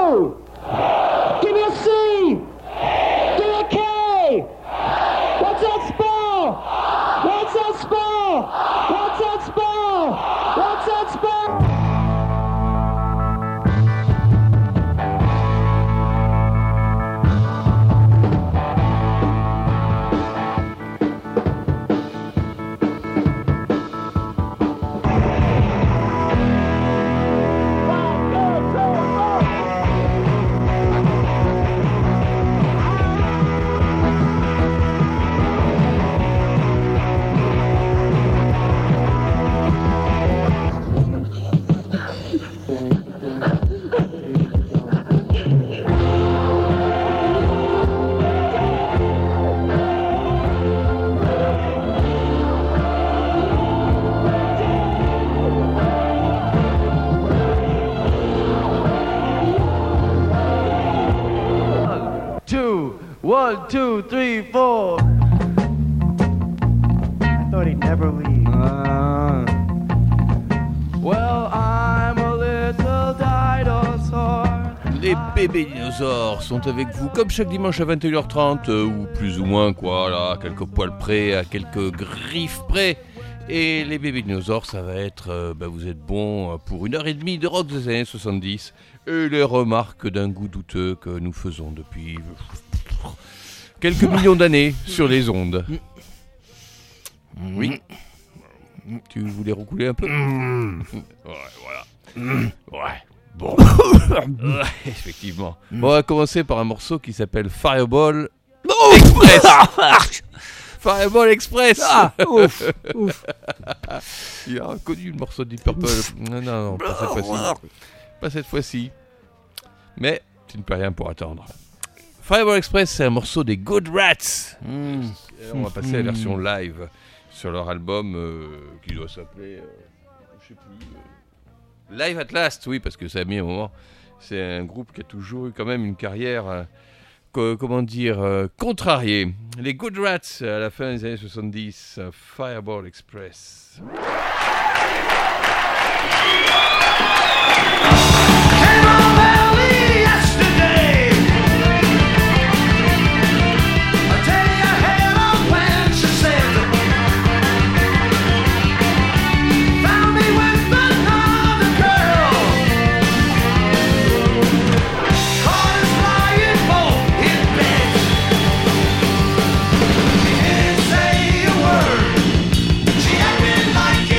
O. Give me a C. Give me a K. What's that spell? What's that spell? What's that spell? What's that spell? One, two, three, four. I thought he'd never leave. Well, I'm a little dinosaur. Les bébés dinosaures sont avec vous comme chaque dimanche à 21h30 ou plus ou moins quoi là, quelques poils près, à quelques griffes près. Et les bébés dinosaures, ça va être, vous êtes bons pour 1h30 de rock des années 70 et les remarques d'un goût douteux que nous faisons depuis quelques millions d'années sur les ondes. Oui. Tu voulais recouler un peu ? Ouais, voilà. Ouais. Bon. Ouais, effectivement. Bon, on va commencer par un morceau qui s'appelle Fireball Express. Fireball Express. Ah, ouf, ouf. Il a reconnu le morceau de Deep Purple. Non, pas cette fois-ci. Pas cette fois-ci. Mais tu ne peux rien pour attendre. Fireball Express, c'est un morceau des Good Rats. On va passer à la version live sur leur album qui doit s'appeler, je sais plus, Live at Last, oui, parce que ça a mis un moment. C'est un groupe qui a toujours eu quand même une carrière, contrariée. Les Good Rats à la fin des années 70, Fireball Express. Like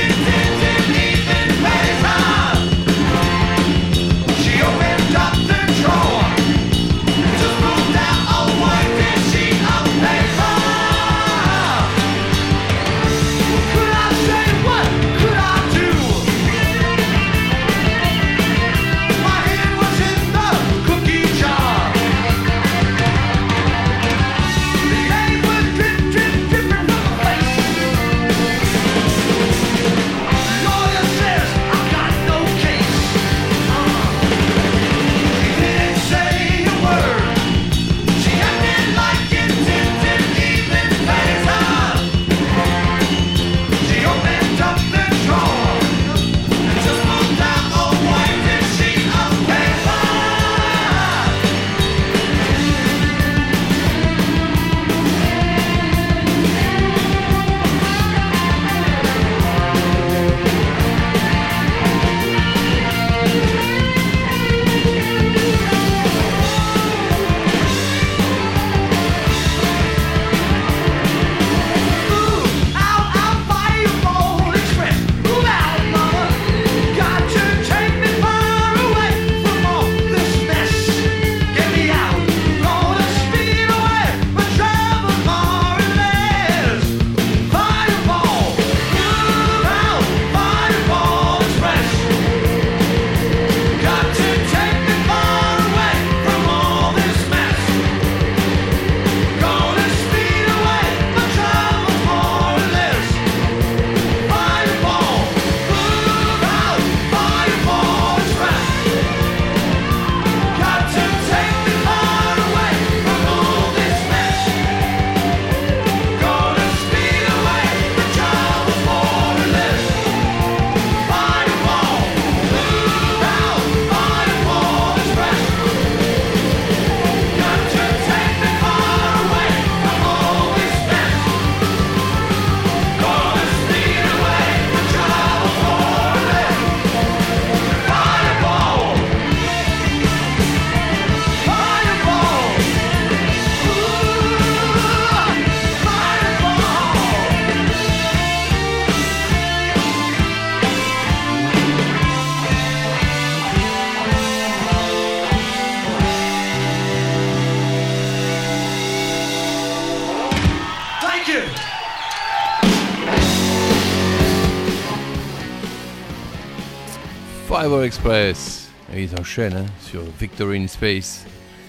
Fireball Express. Et ils enchaînent hein, sur Victory in Space.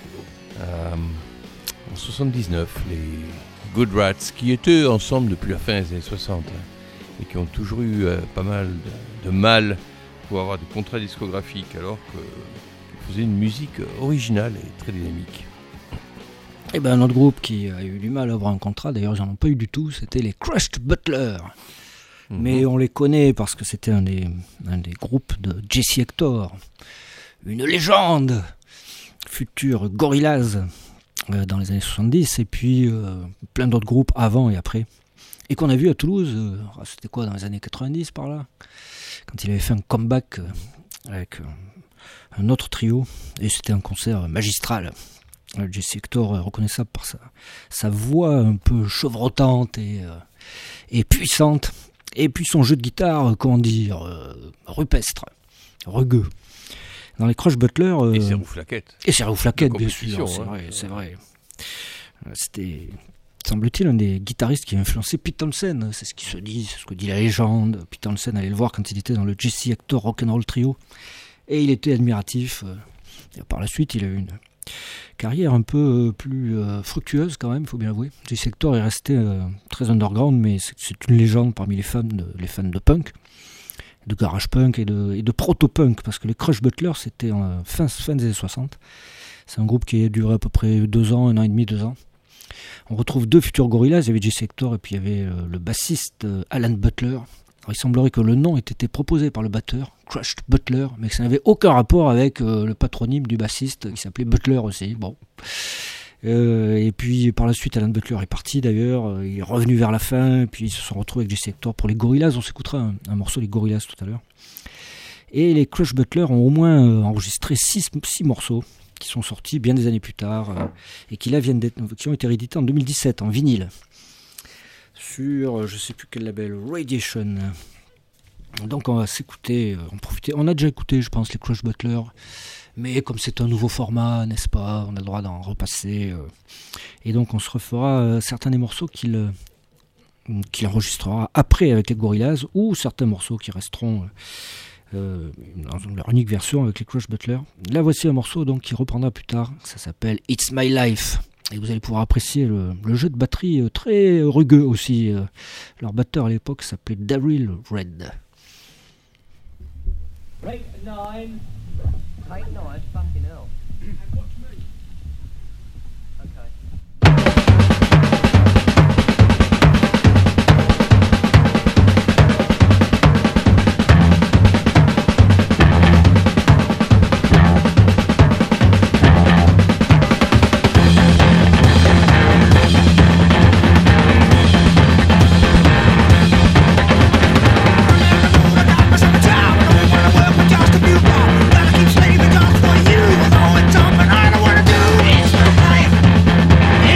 En 79, les Good Rats, qui étaient ensemble depuis la fin des années 60 hein, et qui ont toujours eu pas mal de mal pour avoir des contrats discographiques alors qu'ils faisaient une musique originale et très dynamique. Et ben un autre groupe qui a eu du mal à avoir un contrat, d'ailleurs ils n'en ont pas eu du tout, c'était les Crushed Butler. Mais on les connaît parce que c'était un des groupes de Jesse Hector, une légende, futur Gorillaz dans les années 70, et puis plein d'autres groupes avant et après, et qu'on a vu à Toulouse, c'était quoi, dans les années 90 par là, quand il avait fait un comeback avec un autre trio, et c'était un concert magistral. Jesse Hector, reconnaissable par sa voix un peu chevrotante et puissante, et puis son jeu de guitare, comment dire, rupestre, rugueux. Dans les Crushed Butler... et ses rouflaquettes. Et ses rouflaquettes, bien sûr, c'est vrai. C'était, semble-t-il, un des guitaristes qui a influencé Pete Townshend, c'est ce qui se dit, c'est ce que dit la légende. Pete Townshend allait le voir quand il était dans le Jesse Hector Rock'n'Roll Trio, et il était admiratif. Et par la suite, il a eu une carrière un peu plus fructueuse quand même, il faut bien l'avouer. Jesse Hector est resté très underground, mais c'est une légende parmi les fans de punk, de garage punk et de proto-punk, parce que les Crushed Butler, c'était en fin des années 60. C'est un groupe qui a duré à peu près 2 ans, 1 an et demi, 2 ans. On retrouve 2 futurs Gorillaz, il y avait Jesse Hector et puis il y avait le bassiste Alan Butler. Alors, il semblerait que le nom ait été proposé par le batteur, Crushed Butler, mais que ça n'avait aucun rapport avec le patronyme du bassiste qui s'appelait Butler aussi. Bon. Et puis par la suite, Alan Butler est parti d'ailleurs, il est revenu vers la fin, et puis ils se sont retrouvés avec Jesse Hector pour les Gorillaz. On s'écoutera un morceau des Gorillaz tout à l'heure. Et les Crushed Butler ont au moins enregistré 6 morceaux qui sont sortis bien des années plus tard et qui ont été réédités en 2017 en vinyle sur je sais plus quel label, Radiation. Donc on va s'écouter, en profiter. On a déjà écouté, je pense, les Crushed Butler, mais comme c'est un nouveau format, n'est-ce pas, on a le droit d'en repasser. Et donc on se refera certains des morceaux qu'il enregistrera après avec les Gorillaz, ou certains morceaux qui resteront dans leur unique version avec les Crushed Butler. Là voici un morceau donc qui reprendra plus tard, ça s'appelle It's My Life. Et vous allez pouvoir apprécier le jeu de batterie très rugueux aussi. Leur batteur à l'époque s'appelait Daryl Red. Rate 9. Rate 9, fucking hell. Watch me. Okay. Slaving off for you, though it's something I don't wanna do. It's my life.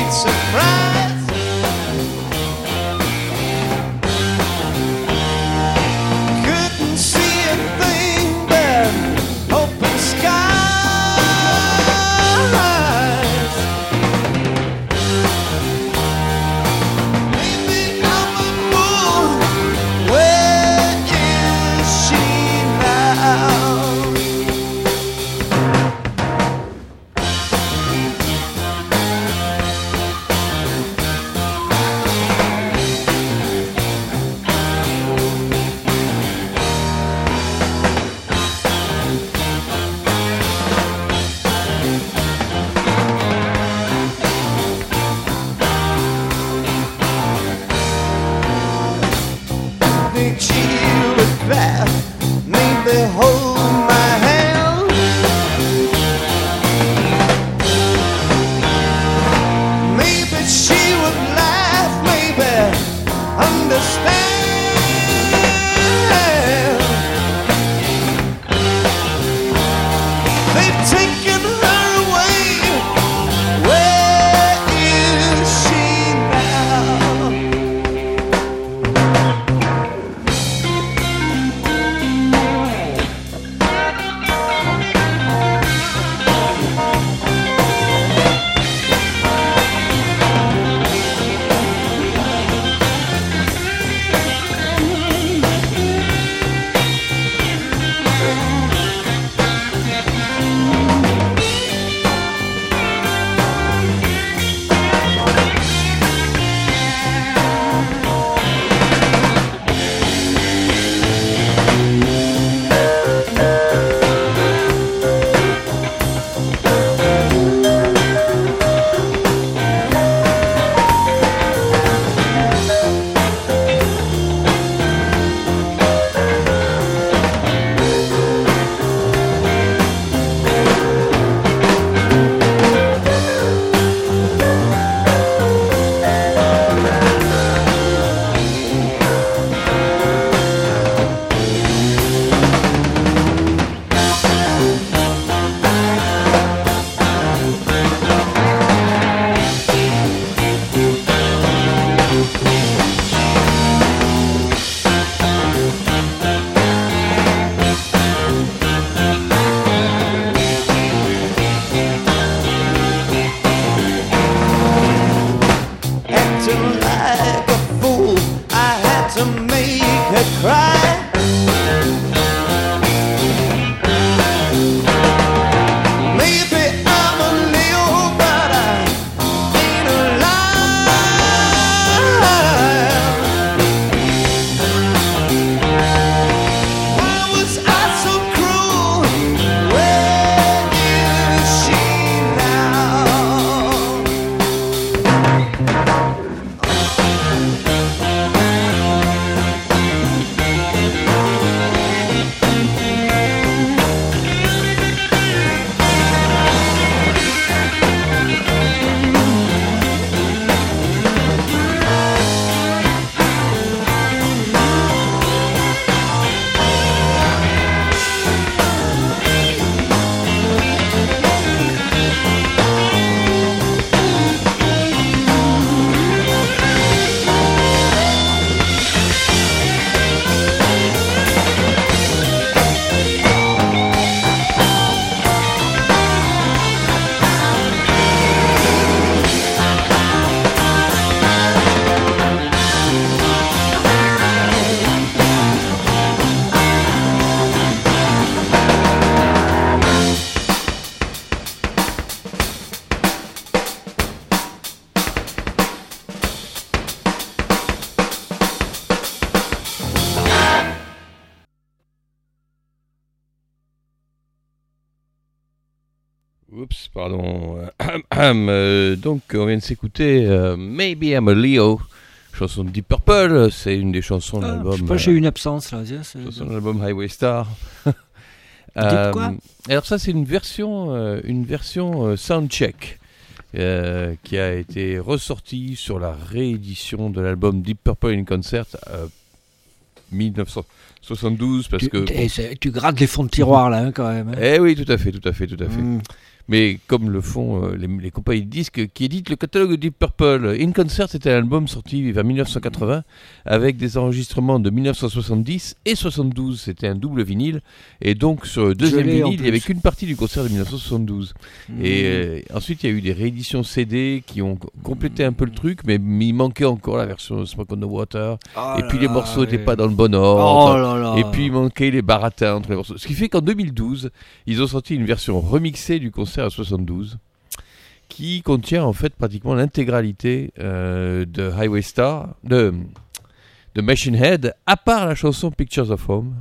surprise. Couldn't see a thing but open skies. Maybe I'm a fool. Where is she now? Think she would laugh, maybe hold my hand. Maybe she would laugh, maybe understand. They've taken her away. Where is she now? Acting like a fool, I had to make her cry. Maybe I'm a Leo, but I ain't alive. Why was I so cruel? Where is she now? Oups, pardon. Donc, on vient de s'écouter Maybe I'm a Leo, chanson de Deep Purple. C'est une des chansons de l'album. Je sais pas, j'ai eu une absence là. Chanson de l'album Highway Star. Dites quoi ? Alors ça, c'est une version soundcheck qui a été ressortie sur la réédition de l'album Deep Purple in Concert 72 parce que... Tu grattes les fonds de tiroir là quand même. Hein. Eh oui, tout à fait. Mais comme le font les compagnies de disques qui éditent le catalogue de Deep Purple, In Concert, c'était un album sorti vers 1980 avec des enregistrements de 1970 et 72. C'était un double vinyle. Et donc, sur le deuxième vinyle, il n'y avait qu'une partie du concert de 1972. Et ensuite, il y a eu des rééditions CD qui ont complété un peu le truc, mais il manquait encore la version Smoke on the Water. Et puis, les morceaux n'étaient pas dans le bon ordre. Et puis, il manquait les baratins entre les morceaux. Ce qui fait qu'en 2012, ils ont sorti une version remixée du concert à 72 qui contient en fait pratiquement l'intégralité de Highway Star de Machine Head, à part la chanson Pictures of Home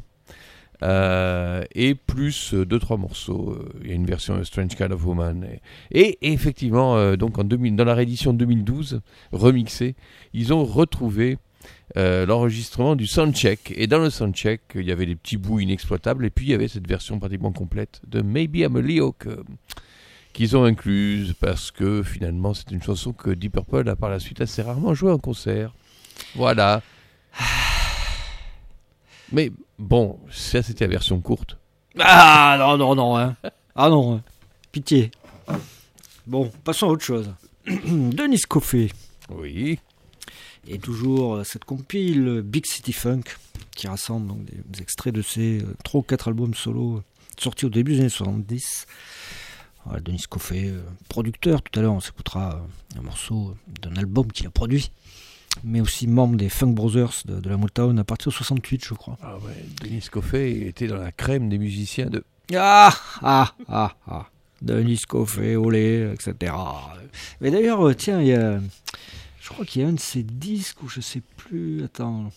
et plus 2-3 morceaux. Il y a une version A Strange Kind of Woman et effectivement donc dans la réédition 2012 remixée, ils ont retrouvé l'enregistrement du soundcheck, et dans le soundcheck il y avait des petits bouts inexploitables, et puis il y avait cette version pratiquement complète de Maybe I'm a Leo qu'ils ont incluse parce que finalement c'est une chanson que Deep Purple a par la suite assez rarement jouée en concert. Voilà. Mais bon, ça c'était la version courte. Ah non hein. Ah non hein. Pitié. Bon, passons à autre chose. Dennis Coffey. Oui. Et toujours cette compile Big City Funk qui rassemble donc des extraits de ses 3 ou 4 albums solo sortis au début des années 70. Voilà, Dennis Coffey, producteur, tout à l'heure on s'écoutera un morceau d'un album qu'il a produit, mais aussi membre des Funk Brothers de la Motown à partir de 68 je crois. Ah ouais, Dennis Coffey était dans la crème des musiciens de... Dennis Coffey, olé, etc. Mais d'ailleurs, tiens, il y a... Je crois qu'il y a un de ses disques où je sais plus. Attends.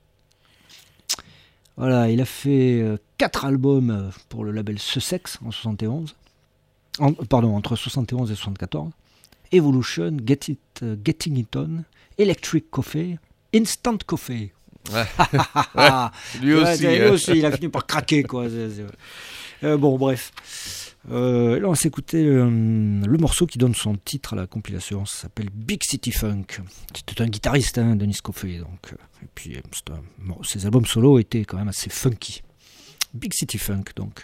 Voilà, il a fait 4 albums pour le label Sussex en 71. Entre 71 et 74. Evolution, Getting It On, Electric Coffee, Instant Coffee. Lui aussi, il a fini par craquer, quoi. Bon, bref. Là, on va s'écouter le morceau qui donne son titre à la compilation. Ça s'appelle Big City Funk. C'était un guitariste, hein, Dennis Coffey. Donc, et puis, ses albums solo étaient quand même assez funky. Big City Funk, donc.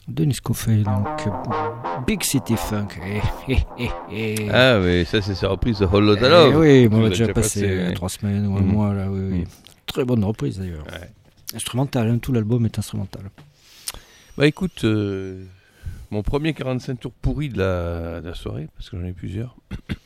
Dennis Coffey, donc Big City Funk. Ah, mais ça, c'est sa reprise de Whole Lotta Love. Oui, Tu on l'a l'as déjà passé 3 semaines ou un mois là. Oui. Très bonne reprise d'ailleurs. Ouais. Instrumentale, hein, tout l'album est instrumental. Bah écoute, mon premier 45 tours pourri de la soirée, parce que j'en ai plusieurs,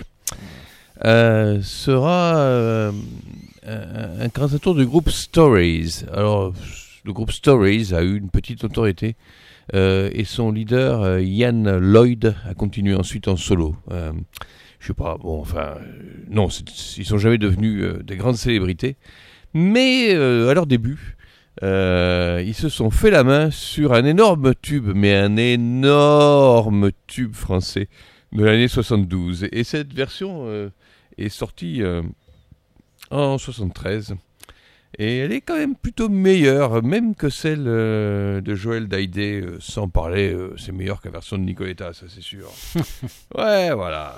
sera un 45 tours du groupe Stories. Alors, le groupe Stories a eu une petite notoriété et son leader, Ian Lloyd, a continué ensuite en solo. Je sais pas, bon, enfin, non, ils sont jamais devenus des grandes célébrités, mais à leur début, ils se sont fait la main sur un énorme tube, mais un énorme tube français de l'année 72. Et cette version est sortie en 73. Et elle est quand même plutôt meilleure, même que celle de Joël Daïdé, sans parler, c'est meilleur que la version de Nicoletta, ça c'est sûr. Ouais, voilà.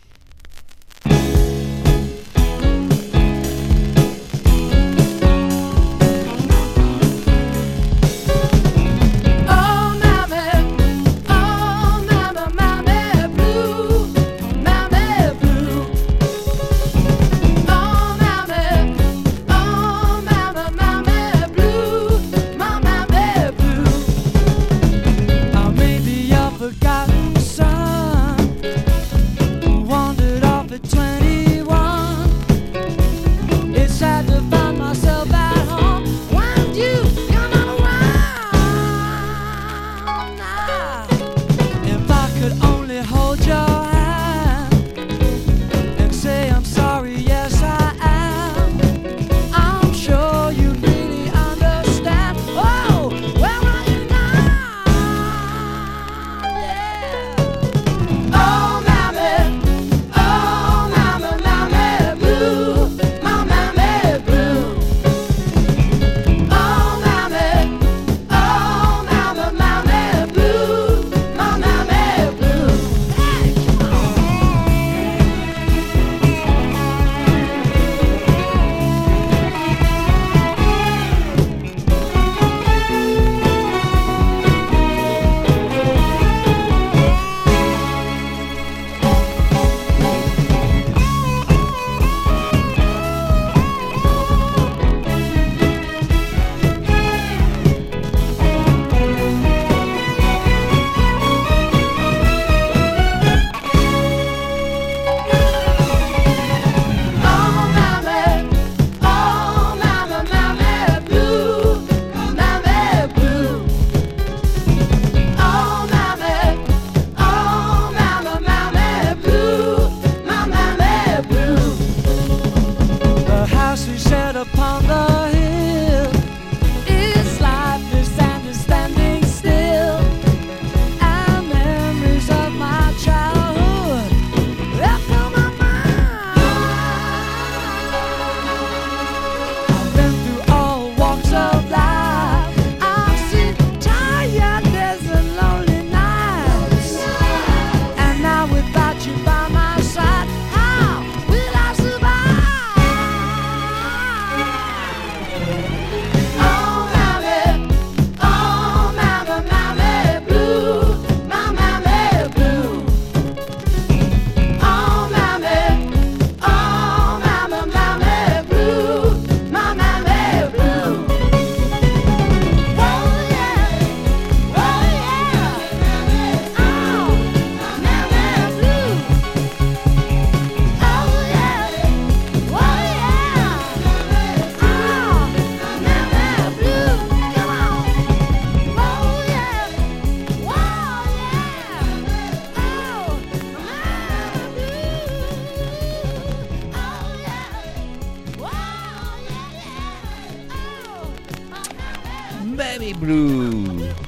Mammy Blue.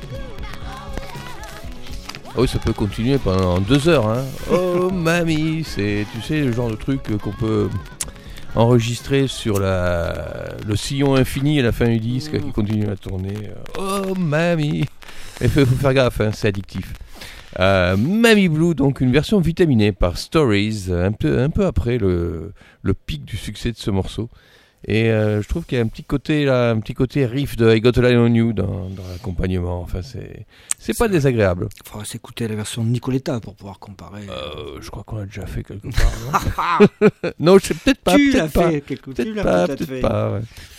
Oh, ça peut continuer pendant 2 heures. Hein. Oh, mamie, c'est, tu sais, le genre de truc qu'on peut enregistrer sur le sillon infini à la fin du disque qui continue à tourner. Oh, mamie. Il faut faire gaffe, hein, c'est addictif. Mammy Blue, donc une version vitaminée par Stories, un peu après le pic du succès de ce morceau. Et je trouve qu'il y a un petit côté riff de I Got a Line on You dans l'accompagnement. Enfin, c'est pas désagréable. Il faudra s'écouter la version de Nicoletta pour pouvoir comparer. Je crois qu'on l'a déjà fait quelque part. Non, je sais peut-être pas. Tu peut-être l'as pas. fait Peut-être pas.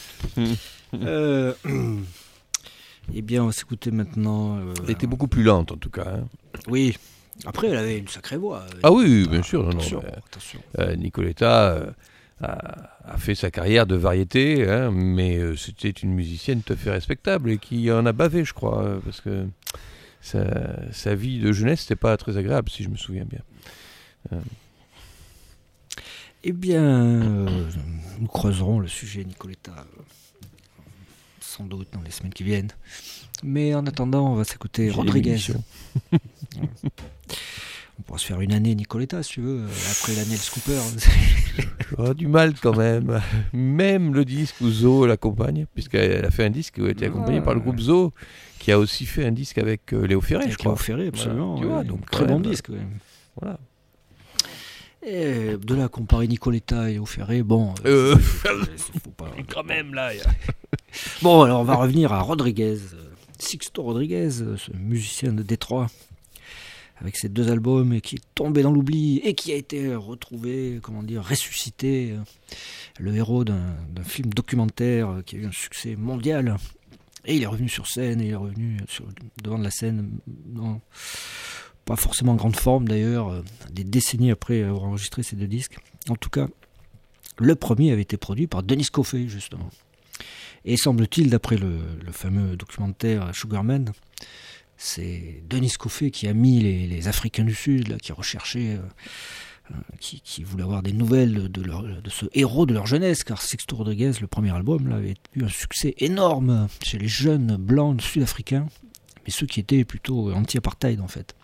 Eh bien, on va s'écouter maintenant. Elle était beaucoup plus lente en tout cas. Hein. Oui. Après, elle avait une sacrée voix. Ah oui, bien sûr. Attention. Nicoletta a fait sa carrière de variété, hein, mais c'était une musicienne tout à fait respectable et qui en a bavé, je crois, parce que sa vie de jeunesse n'était pas très agréable, si je me souviens bien. Eh bien, nous creuserons le sujet Nicoletta sans doute dans les semaines qui viennent. Mais en attendant, on va s'écouter Rodriguez. On pourra se faire une année Nicoletta, si tu veux, après l'année Alice Cooper. J'aurais du mal quand même. Même le disque où Zo l'accompagne, puisqu'elle a fait un disque où elle était accompagnée par le groupe Zo, qui a aussi fait un disque avec Léo Ferré, je crois. Léo Ferré, absolument. Voilà, tu vois, donc très bon disque. Ouais. Voilà. Et de là à comparer Nicoletta et Léo Ferré, bon... faut pas... Quand même, là... Bon, alors on va revenir à Rodriguez. Sixto Rodriguez, ce musicien de Détroit, avec ses 2 albums, qui est tombé dans l'oubli et qui a été retrouvé, ressuscité, le héros d'un film documentaire qui a eu un succès mondial. Et il est revenu sur scène, et il est revenu devant de la scène, pas forcément en grande forme d'ailleurs, des décennies après avoir enregistré ces 2 disques. En tout cas, le premier avait été produit par Dennis Coffey, justement. Et semble-t-il, d'après le fameux documentaire Sugarman, c'est Dennis Coffey qui a mis les Africains du Sud, là, qui recherchaient, qui voulaient avoir des nouvelles de ce héros de leur jeunesse, car Sixto Rodriguez, le premier album, là, avait eu un succès énorme chez les jeunes blancs sud-africains, mais ceux qui étaient plutôt anti-apartheid en fait.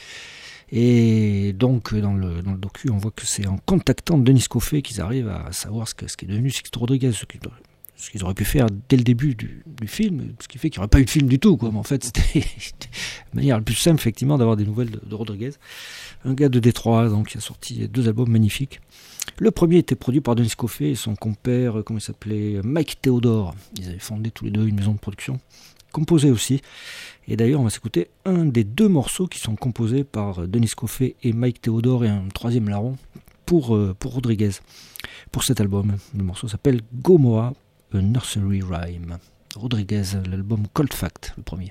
Et donc dans le docu, on voit que c'est en contactant Dennis Coffey qu'ils arrivent à savoir ce qu'est devenu Sixto Rodriguez, ce qu'ils auraient pu faire dès le début du film, ce qui fait qu'il n'y aurait pas eu de film du tout, quoi. Mais en fait, c'était la manière la plus simple, effectivement, d'avoir des nouvelles de Rodriguez. Un gars de Détroit, donc, qui a sorti 2 albums magnifiques. Le premier était produit par Dennis Coffey et son compère, comment il s'appelait, Mike Theodore. Ils avaient fondé tous les 2 une maison de production, composé aussi. Et d'ailleurs, on va s'écouter un des 2 morceaux qui sont composés par Dennis Coffey et Mike Theodore et un 3e larron pour Rodriguez, pour cet album. Le morceau s'appelle Gomorrah, A Nursery Rhyme. Rodriguez, l'album Cold Fact, le premier.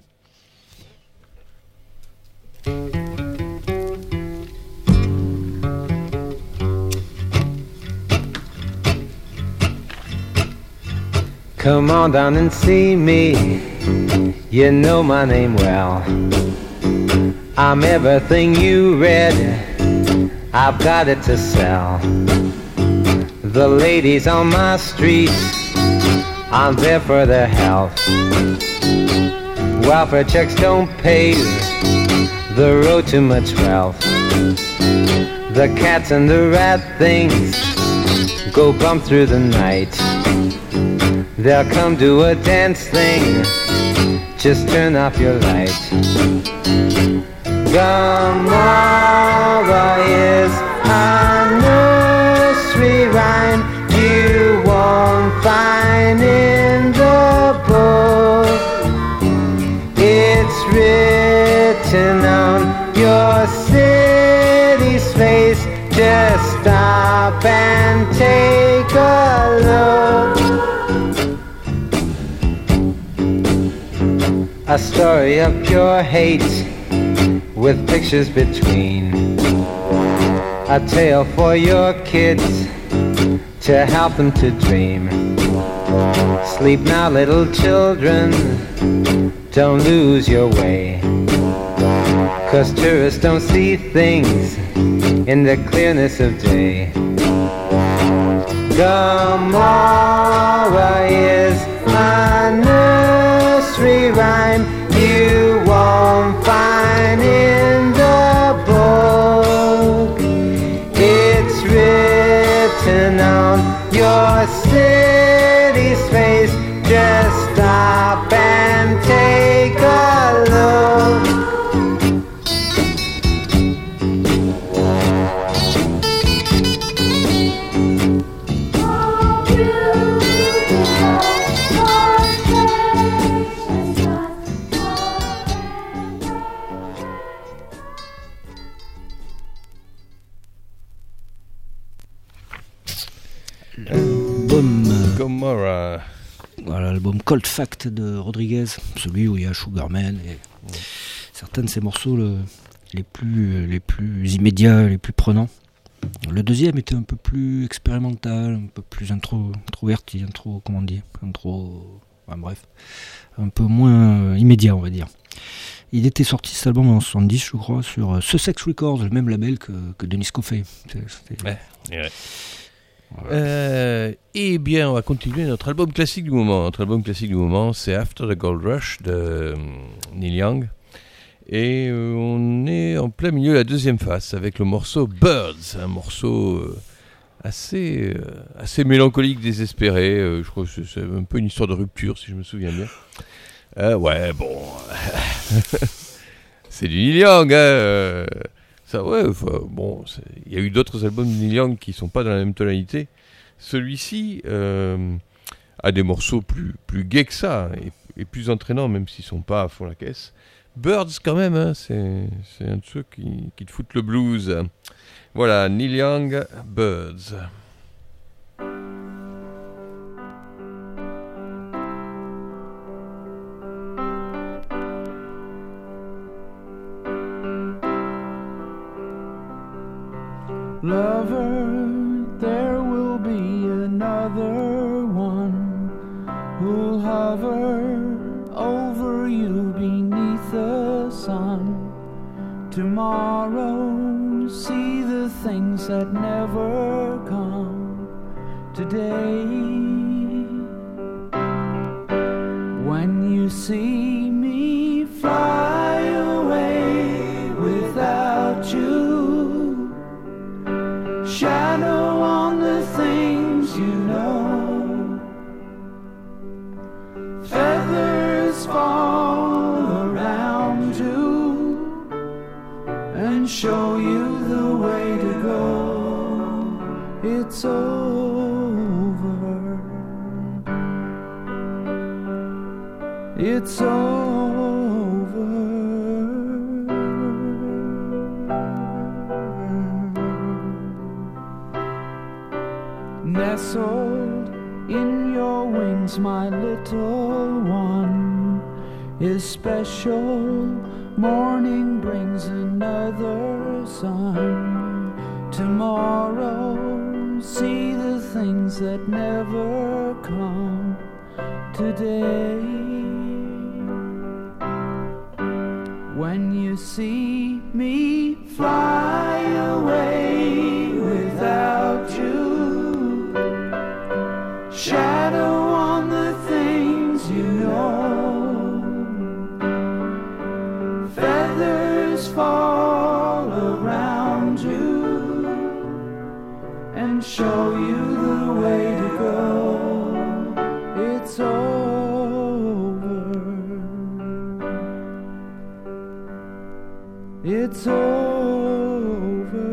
Come on down and see me. You know my name well. I'm everything you read. I've got it to sell. The ladies on my street, I'm there for their health. Welfare checks don't pave the road to much wealth. The cats and the rat things go bump through the night. They'll come to a dance thing, just turn off your light. Gomorrah is a nursery rhyme you won't find in the book. It's written on your city's face. Just stop and take a look. A story of pure hate with pictures between. A tale for your kids to help them to dream. Sleep now, little children, don't lose your way. 'Cause tourists don't see things in the clearness of day. Gomorrah is a nursery rhyme you won't find in the book. It's written on your city's face. Just stop and take a look. Oh, you Gomorrah. Voilà, l'album Cold Fact de Rodriguez, celui où il y a Sugarman et certains de ses morceaux les plus immédiats, les plus prenants. Le deuxième était un peu plus expérimental, un peu plus introverti, un peu moins immédiat, on va dire. Il était sorti cet album en 70, je crois, sur Sussex Records, le même label que Dennis Coffey. Ouais. Eh bien, on va continuer notre album classique du moment. Notre album classique du moment, c'est After the Gold Rush de Neil Young. Et on est en plein milieu de la deuxième face avec le morceau Birds, un morceau assez mélancolique, désespéré. Je crois que c'est un peu une histoire de rupture, si je me souviens bien. Ouais, bon, c'est du Neil Young, hein. Ça, ouais, bon, il y a eu d'autres albums de Neil Young qui sont pas dans la même tonalité. Celui-ci a des morceaux plus gais que ça et plus entraînants, même s'ils sont pas à fond la caisse. Birds, quand même, hein, c'est un de ceux qui te foutent le blues. Voilà, Neil Young, Birds. Lover, there will be another one who'll hover over you beneath the sun. Tomorrow, see the things that never come today. When you see me fly away without you, shadow on the things you know, feathers fall around you and show you the way to go. It's over. It's over. Nestled in your wings, my little one is special. Morning brings another sun. Tomorrow, see the things that never come today. When you see me fly away without you, shadow on the things you know, feathers fall around you and show you the way to go. It's over. It's over.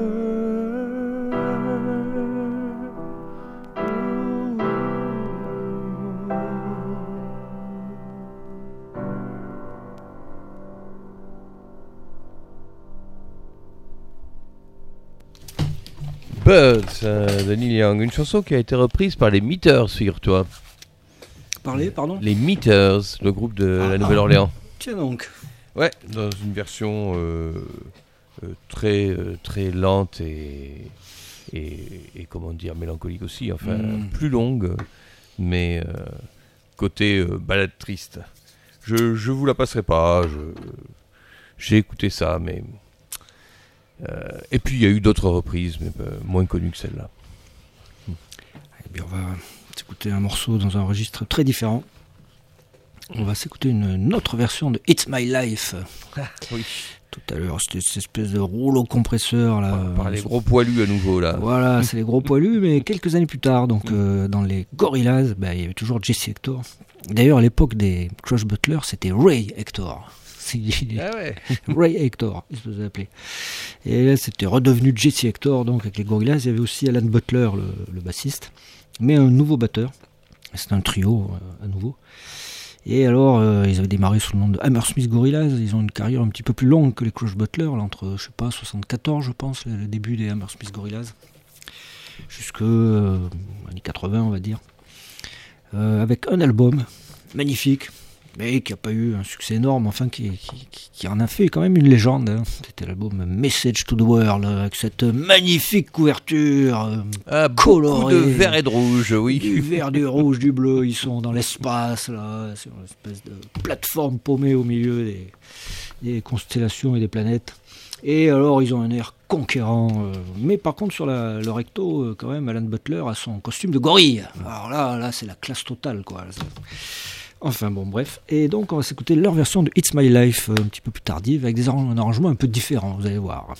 Birds de Neil Young, une chanson qui a été reprise par les Meters, figure-toi. Pardon. Les Meters, le groupe de la Nouvelle-Orléans. Tiens donc. Ouais, dans une version très lente et comment dire, mélancolique aussi, enfin plus longue, mais côté balade triste. Je vous la passerai pas, j'ai écouté ça, mais et puis il y a eu d'autres reprises, mais moins connues que celle-là. Eh bien, on va s'écouter un morceau dans un registre très différent. On va s'écouter une autre version de It's My Life. Oui. Tout à l'heure, c'était cette espèce de rouleau compresseur là. Par les gros poilus à nouveau là. Voilà, c'est les gros poilus, mais quelques années plus tard, donc dans les Gorillaz, il y avait toujours Jesse Hector. D'ailleurs, à l'époque des Crush Butler, c'était Ray Hector. Ah ouais. Ray Hector, il se faisait appeler. Et là, c'était redevenu Jesse Hector, donc avec les Gorillaz. Il y avait aussi Alan Butler, le bassiste, mais un nouveau batteur. C'était un trio à nouveau. Et alors, ils avaient démarré sous le nom de Hammersmith Gorillaz. Ils ont une carrière un petit peu plus longue que les Crush Butler, là, entre, 74, je pense, le début des Hammersmith Gorillaz, jusqu'aux années 80, on va dire. avec un album magnifique, mais qui n'a pas eu un succès énorme, enfin qui en a fait quand même une légende. Hein. C'était l'album Message to the World, avec cette magnifique couverture colorée. Beaucoup de vert et de rouge, oui. Du vert, du rouge, du bleu, ils sont dans l'espace, là, sur une espèce de plateforme paumée au milieu des constellations et des planètes. Et alors, ils ont un air conquérant. Mais par contre, sur le recto, quand même, Alan Butler a son costume de gorille. Alors là, c'est la classe totale, quoi. Enfin bon, bref. Et donc, on va s'écouter leur version de It's My Life, un petit peu plus tardive, avec un arrangement un peu différent, vous allez voir.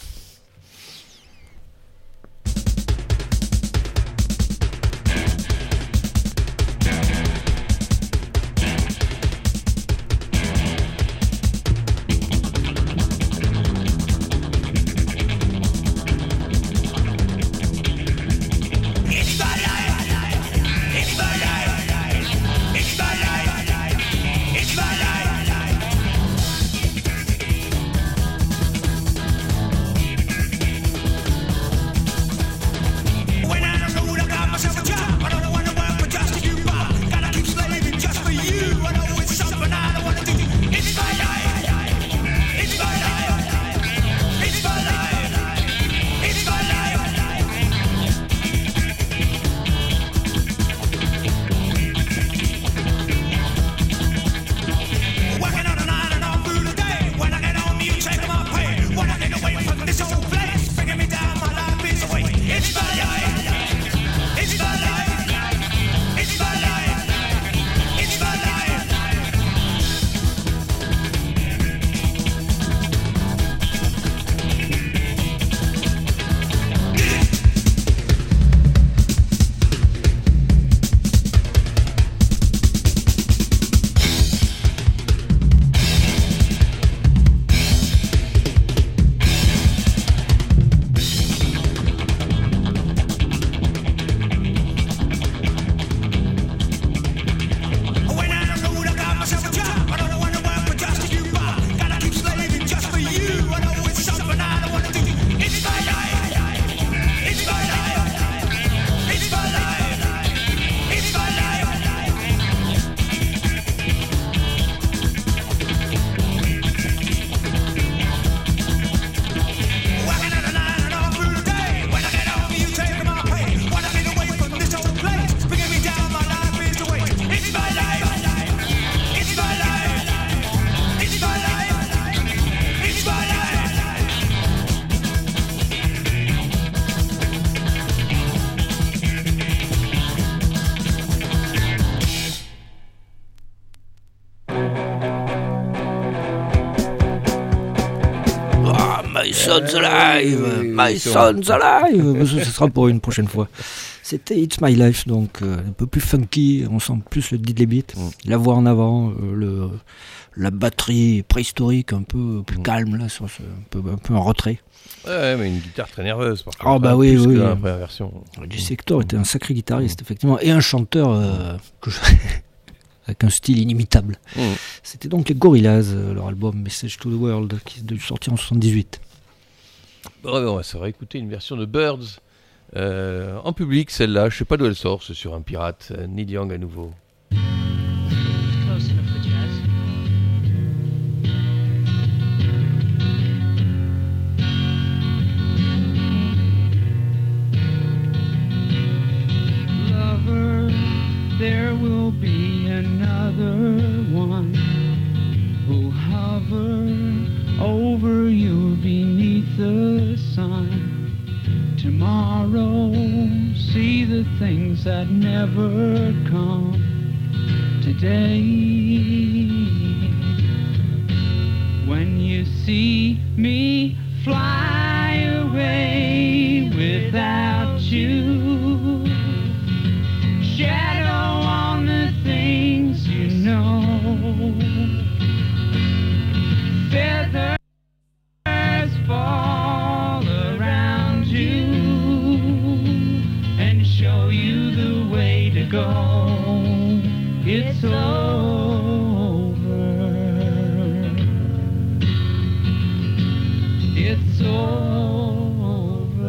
Son's Alive, My Son's Alive. Ce sera pour une prochaine fois. C'était It's My Life, donc un peu plus funky, on sent plus le diddly beat, la voix en avant, la batterie préhistorique un peu plus calme là, un peu en retrait. Ouais, mais une guitare très nerveuse. Par contre, oh bah oui, oui. La première version. J.C. Hector était un sacré guitariste, effectivement, et un chanteur avec un style inimitable. C'était donc les Gorillaz, leur album Message to the World, qui est sorti en 78. On va se réécouter une version de Birds en public, celle-là, je sais pas d'où elle sort, c'est sur un pirate, Neil Young à nouveau. Close enough for jazz. Lover, there will be another one who'll hover over you beneath the sun. Tomorrow, see the things that never come today. When you see me fly away without you, shadow on the things you know, feathers fall around you and show you the way to go. It's over. It's over.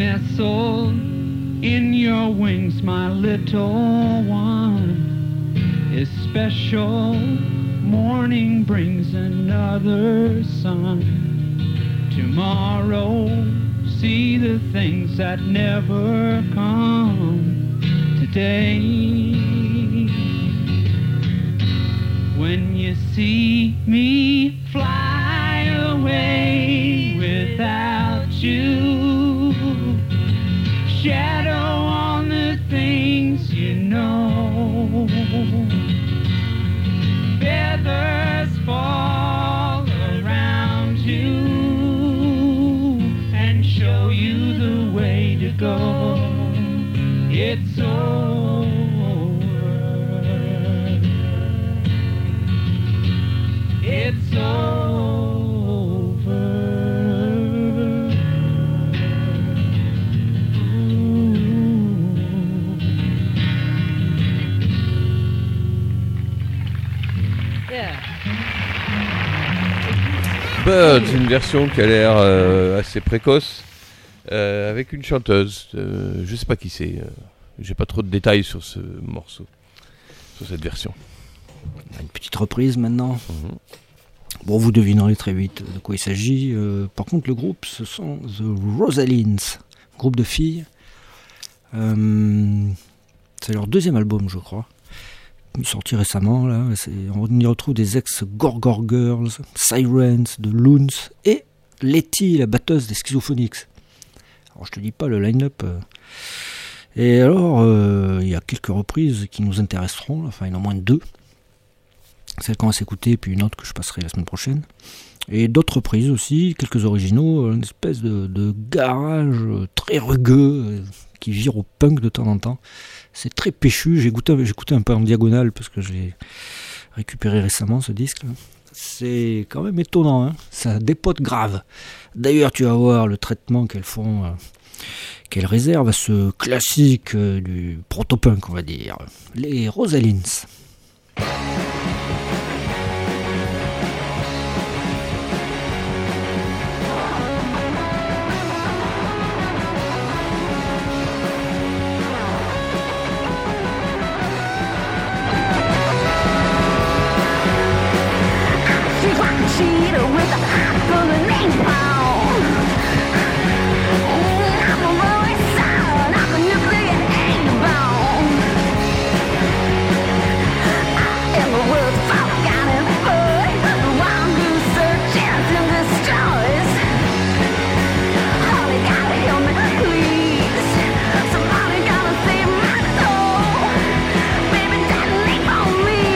nestled in your wings, my little one, is special. Morning brings another sun. Tomorrow, see the things that never come today. When you see me fly away without you, shadow on the things you know, feathers fall around you and show you the way to go. It's over. It's over. Yeah. Birds, une version qui a l'air assez précoce, avec une chanteuse. Je sais pas qui c'est. J'ai pas trop de détails sur ce morceau, sur cette version. Une petite reprise maintenant. Bon, vous devinerez très vite de quoi il s'agit. Par contre, le groupe, ce sont The Rosalines, groupe de filles. C'est leur deuxième album, je crois, sorti récemment. Là. On y retrouve des ex-Gorgor Girls, Sirens, de Loons et Letty, la batteuse des Schizophonics. Alors, je te dis pas le line-up. Et alors, il y a quelques reprises qui nous intéresseront. Enfin, il y en a au moins deux. Celle qu'on va s'écouter, puis une autre que je passerai la semaine prochaine. Et d'autres reprises aussi, quelques originaux, une espèce de garage très rugueux qui vire au punk de temps en temps. C'est très péchu, j'ai écouté un peu en diagonale parce que je l'ai récupéré récemment ce disque. C'est quand même étonnant, hein, ça dépote grave. D'ailleurs, tu vas voir le traitement qu'elles font, qu'elles réservent à ce classique du proto-punk, on va dire, les Rosalines.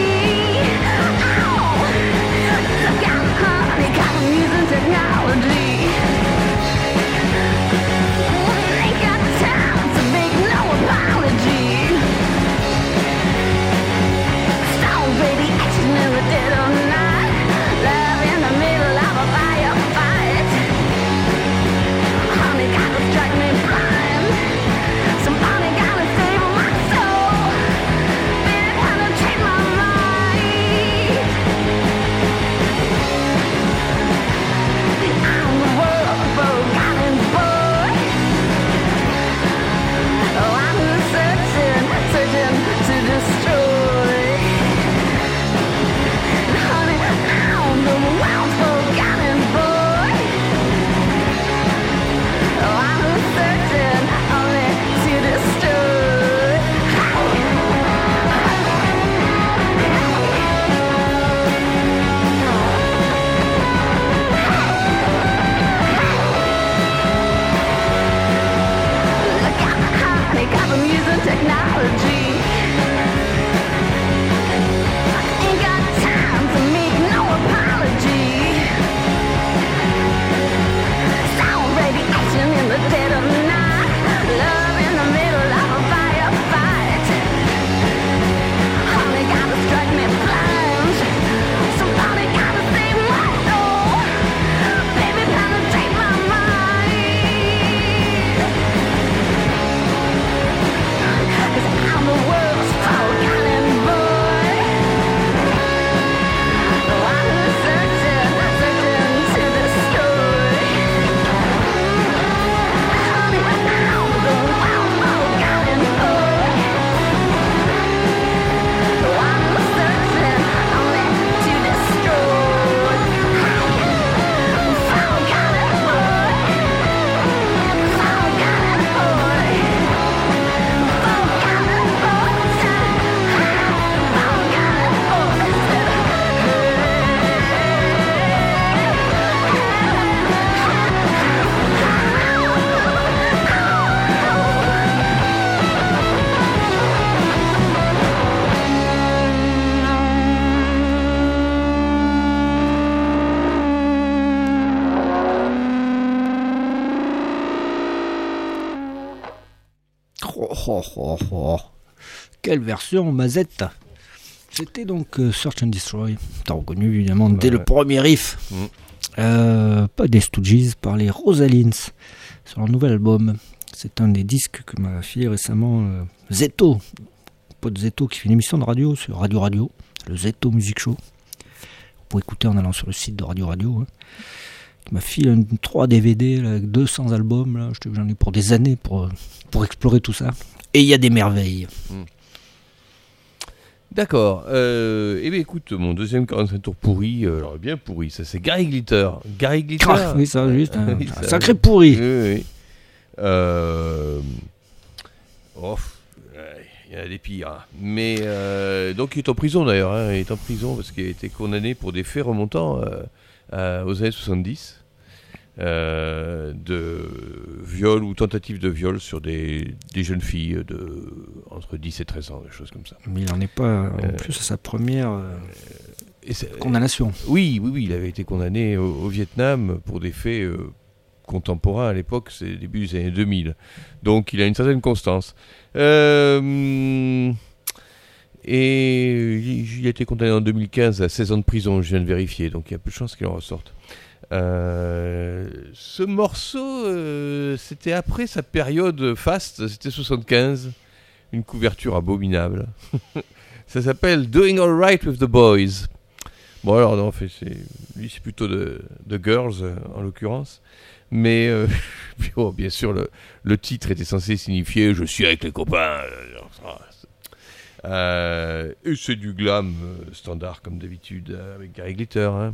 Technology Quelle version Mazette. C'était donc Search and Destroy. T'as reconnu évidemment dès le premier riff. Pas des Stooges, par les Rosalines sur leur nouvel album. C'est un des disques que m'a filé récemment Zetto, pote Zetto qui fait une émission de radio sur Radio Radio, le Zetto Music Show. Vous pouvez écouter en allant sur le site de Radio Radio. Qui m'a filé 3 DVD là, avec 200 albums. Là. J'en ai pour des années pour explorer tout ça. Et il y a des merveilles. D'accord. Eh bien, écoute, mon deuxième 45 tours pourri, alors bien pourri, ça c'est Gary Glitter. Gary Glitter. Ah, oui, ça, juste. Oui, Un sacré pourri. Oui. Il y en a des pires. Hein. Mais donc il est en prison d'ailleurs. Hein. Il est en prison parce qu'il a été condamné pour des faits remontant aux années 70. De viol ou tentative de viol sur des jeunes filles entre 10 et 13 ans, des choses comme ça. Mais il n'en est pas en plus à sa première condamnation. Oui, il avait été condamné au Vietnam pour des faits contemporains à l'époque, c'est début des années 2000. Donc il a une certaine constance. Et il a été condamné en 2015 à 16 ans de prison, je viens de vérifier, donc il y a peu de chances qu'il en ressorte. Ce morceau, c'était après sa période faste, c'était 75, une couverture abominable. Ça s'appelle Doing All Right with the Boys. Bon alors non, en fait, c'est plutôt de Girls en l'occurrence, mais bien sûr le titre était censé signifier je suis avec les copains. Et c'est du glam standard comme d'habitude avec Gary Glitter. Hein.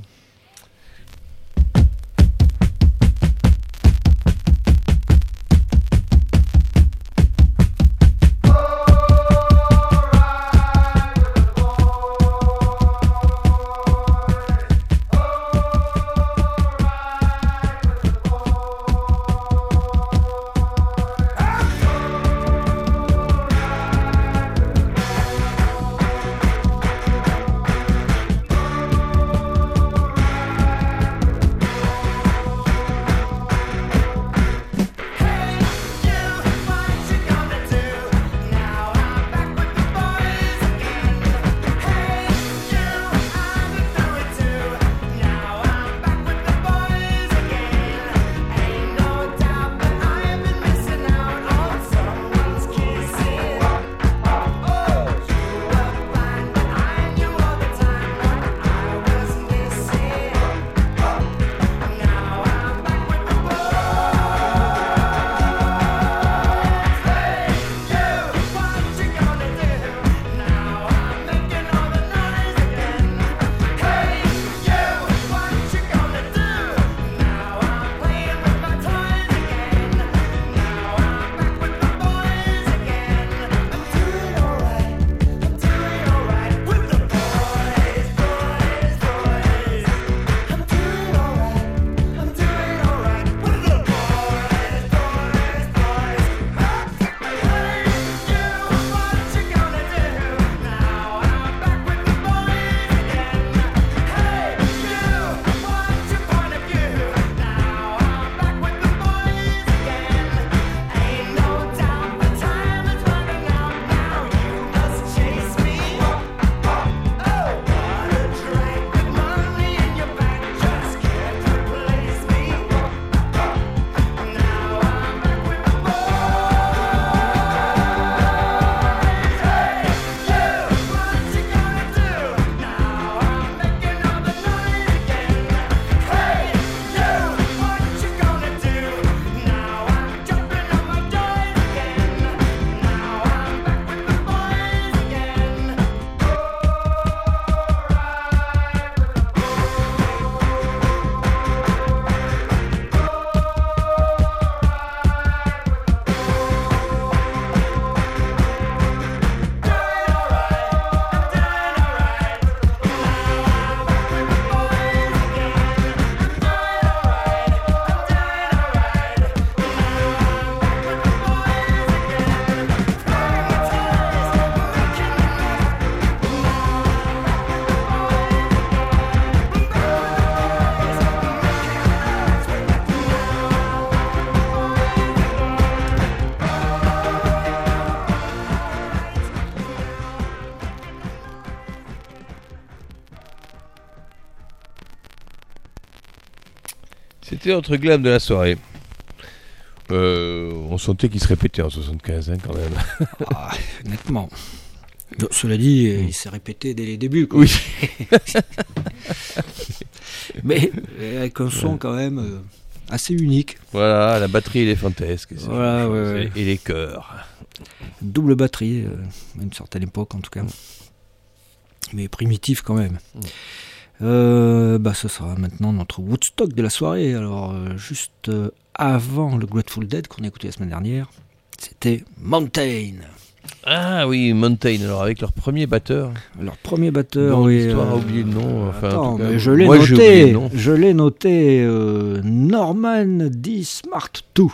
C'était notre glam de la soirée. On sentait qu'il se répétait en 75 quand même. Nettement. Cela dit, il s'est répété dès les débuts. Quoi. Oui. Mais avec un son quand même assez unique. Voilà, la batterie éléphantesque. Voilà, ouais. Et les chœurs. Double batterie, à une certaine époque en tout cas. Mais primitif quand même. Ce sera maintenant notre Woodstock de la soirée. Alors, juste avant le Grateful Dead qu'on a écouté la semaine dernière, c'était Mountain. Ah oui, Mountain, alors avec leur premier batteur. Leur premier batteur, dont oui. l'histoire a oublié le nom. Enfin, Attends, en tout cas, mais je l'ai noté. Norman D. Smart 2.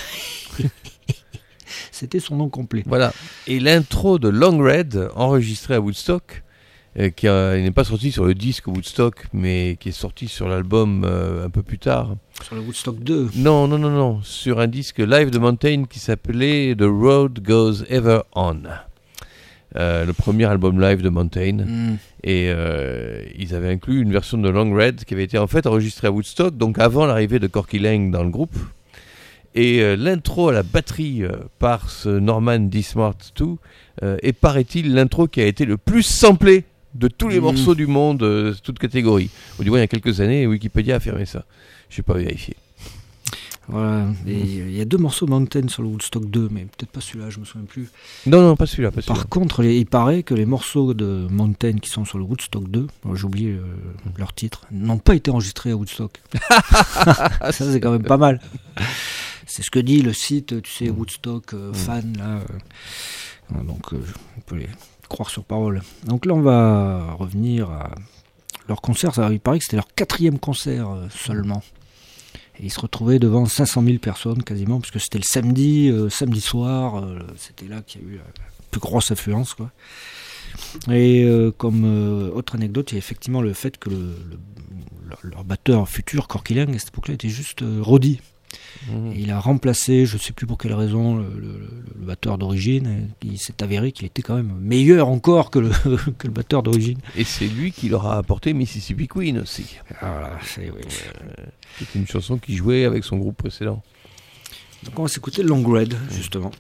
C'était son nom complet. Voilà. Et l'intro de Long Red, enregistré à Woodstock, qui n'est pas sorti sur le disque Woodstock, mais qui est sorti sur l'album un peu plus tard. Sur le Woodstock 2. Non. Sur un disque live de Mountain qui s'appelait The Road Goes Ever On. Le premier album live de Mountain. Et ils avaient inclus une version de Long Red qui avait été en fait enregistrée à Woodstock, donc avant l'arrivée de Corky Laing dans le groupe. Et l'intro à la batterie par ce Norman D. Smart 2 est, paraît-il, l'intro qui a été le plus samplé de tous les morceaux du monde, toute catégorie. Ou du moins, il y a quelques années, Wikipédia a affirmé ça. Je n'ai pas vérifié. Voilà. Et il y a 2 morceaux Mountain sur le Woodstock 2, mais peut-être pas celui-là, je me souviens plus. Non, pas celui-là. Par contre, il paraît que les morceaux de Mountain qui sont sur le Woodstock 2, j'ai oublié leur titre, n'ont pas été enregistrés à Woodstock. Ça, c'est quand même pas mal. C'est ce que dit le site, tu sais, Woodstock fan, là. Donc, on peut les croire sur parole. Donc là, on va revenir à leur concert. Il paraît que c'était leur 4e concert seulement. Et ils se retrouvaient devant 500 000 personnes quasiment, puisque c'était le samedi soir. C'était là qu'il y a eu la plus grosse affluence, quoi. Et comme autre anecdote, il y a effectivement le fait que leur batteur futur, Corky Laing, à cette époque-là, était juste Roddy. Et il a remplacé, je ne sais plus pour quelle raison, le batteur d'origine. Il s'est avéré qu'il était quand même meilleur encore que le batteur d'origine. Et c'est lui qui leur a apporté Mississippi Queen aussi. Voilà, c'est une chanson qu'il jouait avec son groupe précédent. Donc on va s'écouter Long Red, justement,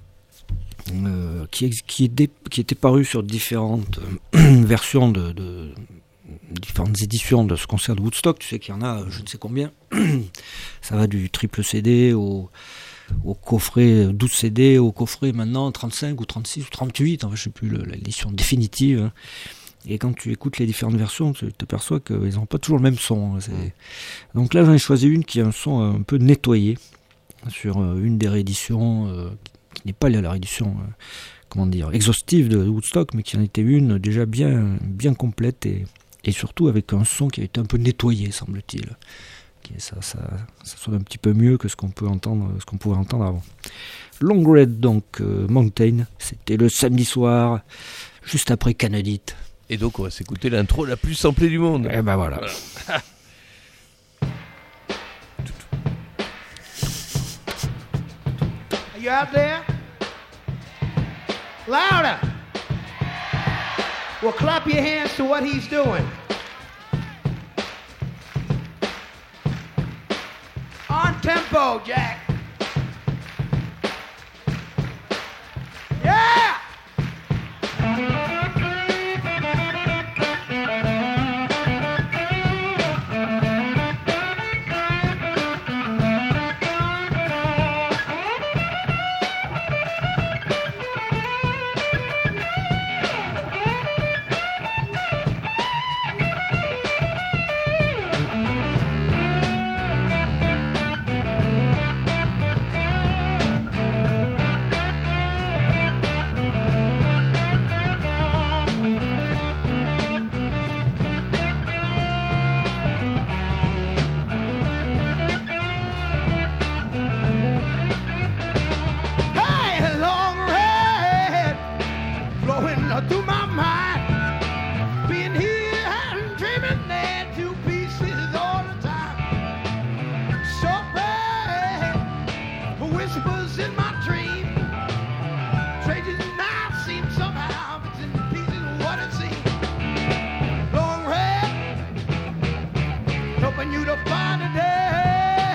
qui était paru sur différentes versions de différentes éditions de ce concert de Woodstock. Tu sais qu'il y en a je ne sais combien. Ça va du triple CD au coffret 12 CD, au coffret maintenant 35 ou 36 ou 38, enfin, je ne sais plus l'édition définitive. Et quand tu écoutes les différentes versions, tu t'aperçois qu'ils n'ont pas toujours le même son. Donc là, j'en ai choisi une qui a un son un peu nettoyé sur une des rééditions qui n'est pas la réédition exhaustive de Woodstock, mais qui en était une déjà bien complète et surtout avec un son qui a été un peu nettoyé, semble-t-il. Ça sonne un petit peu mieux que ce qu'on pouvait entendre avant. Long Red, donc Mountain, c'était le samedi soir, juste après Canadit. Et donc on va s'écouter l'intro la plus samplée du monde. Et ben voilà. Are you out there? Louder! Well, clap your hands to what he's doing. On tempo, Jack. Yeah! Hoping you to find a day.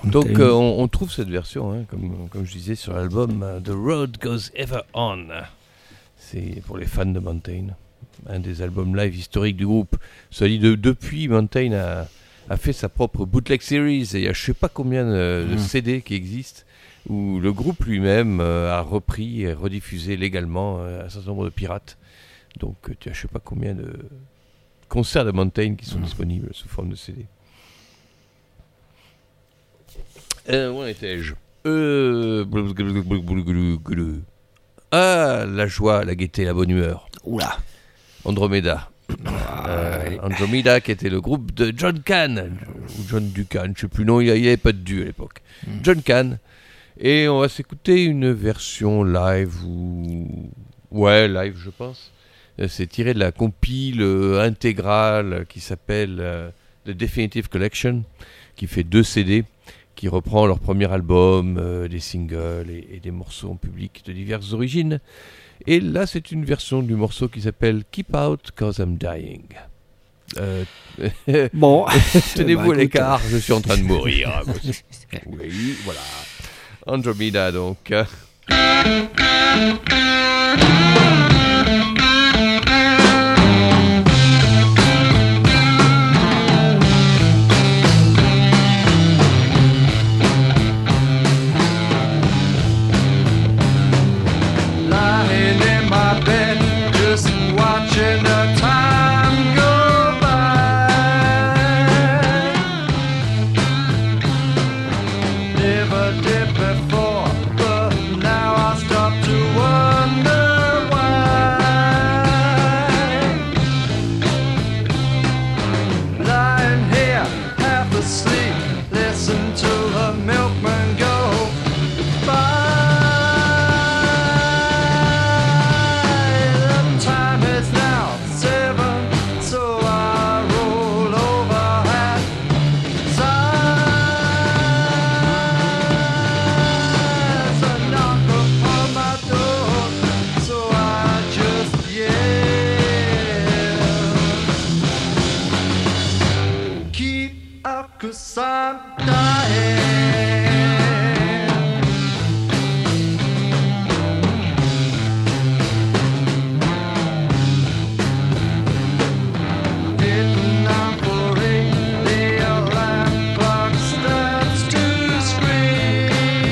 Donc on trouve cette version, hein, comme je disais, sur l'album The Road Goes Ever On. C'est pour les fans de Mountain, un des albums live historiques du groupe. Cela dit, depuis, Mountain a fait sa propre bootleg series, et il y a je sais pas combien de CD qui existent, où le groupe lui-même a repris et rediffusé légalement un certain nombre de pirates. Donc tu as je sais pas combien de concerts de Mountain qui sont disponibles sous forme de CD. Où en étais-je? Ah, la joie, la gaieté, la bonne humeur. Oula. Andromeda. Andromeda, qui était le groupe de John Cann, ou John Ducan, je sais plus, non, il n'y avait pas de du à l'époque. John Cann. Et on va s'écouter une version live, ouais, live, je pense. C'est tiré de la compile intégrale qui s'appelle The Definitive Collection, qui fait 2 CD, qui reprend leur premier album, des singles et des morceaux en public de diverses origines. Et là, c'est une version du morceau qui s'appelle Keep Out 'Cause I'm Dying. Bon. Tenez-vous à l'écart, je suis en train de mourir. Oui, voilà. Andromeda, donc. Watching the time go by. Never did before, but now I stop to wonder why. Lying here, half asleep, listen to the milkman go by. Cause I'm dying. Getting on parade, the alarm clock starts to scream.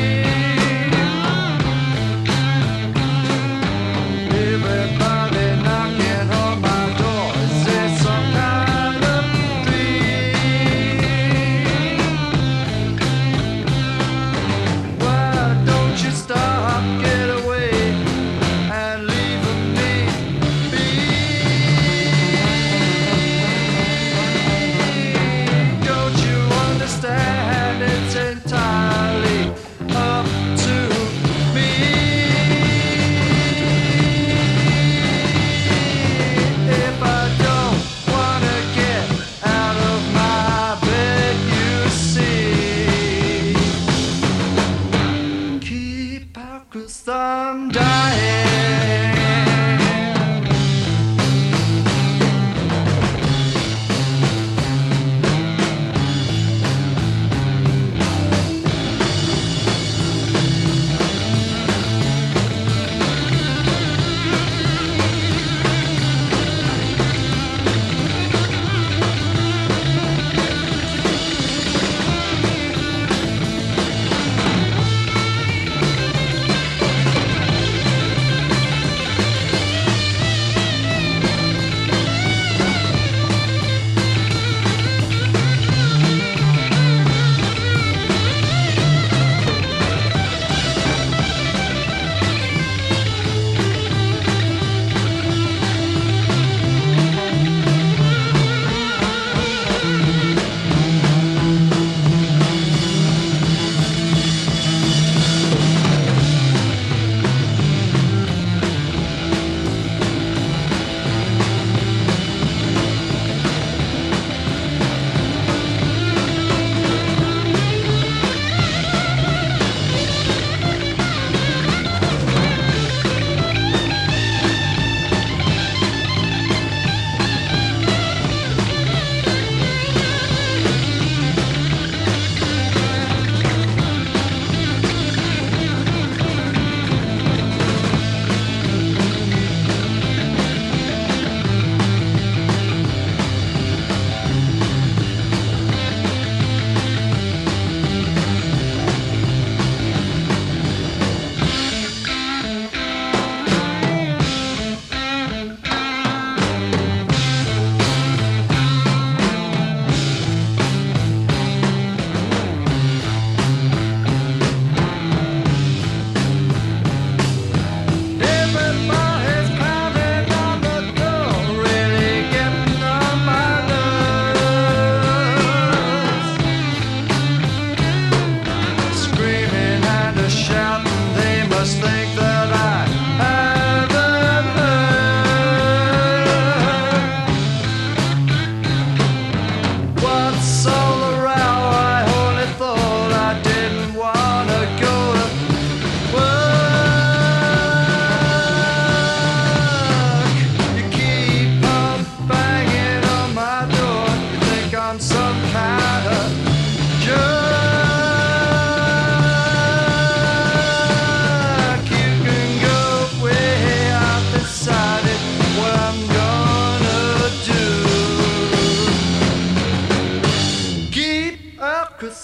Everybody knocking on my door. Is it some kind of dream?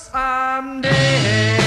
'cause I'm dead.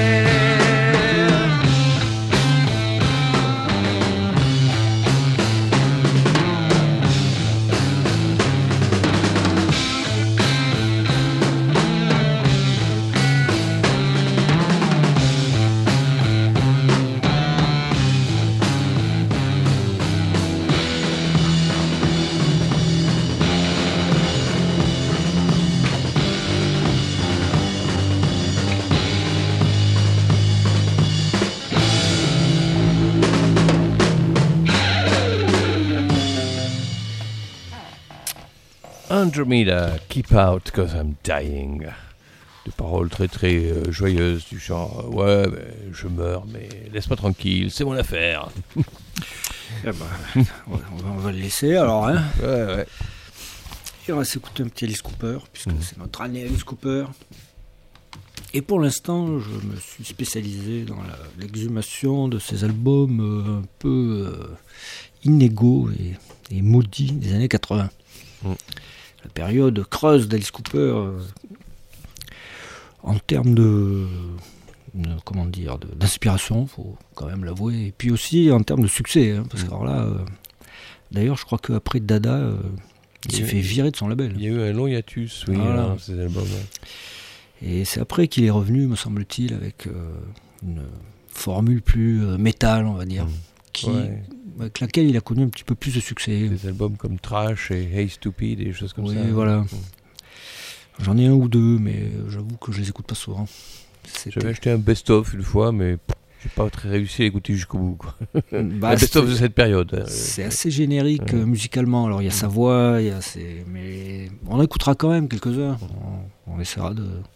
Andromeda, Keep Out Cause I'm Dying. Des paroles très très joyeuses du genre ouais, je meurs, mais laisse-moi tranquille, c'est mon affaire. Eh ben, on va le laisser alors. Hein. Ouais. Et on va s'écouter un petit Alice Cooper, puisque c'est notre année Alice Cooper. Et pour l'instant, je me suis spécialisé dans l'exhumation de ces albums un peu inégaux et maudits des années 80. La période creuse d'Alice Cooper en termes d'inspiration, faut quand même l'avouer, et puis aussi en termes de succès, hein, parce que alors là, d'ailleurs, je crois qu'après Dada, il s'est fait virer de son label. Il y a eu un long hiatus, oui, voilà. Dans ces albums. Et c'est après qu'il est revenu, me semble-t-il, avec une formule plus métal, on va dire, avec laquelle il a connu un petit peu plus de succès. Des albums comme Trash et Hey Stupid et des choses comme ça. Oui, voilà. J'en ai un ou deux, mais j'avoue que je les écoute pas souvent. J'avais acheté un best-of une fois, mais j'ai pas très réussi à l'écouter jusqu'au bout. Un best-of de cette période. C'est assez générique musicalement. Alors il y a sa voix, mais on écoutera quand même quelques-uns. On essaiera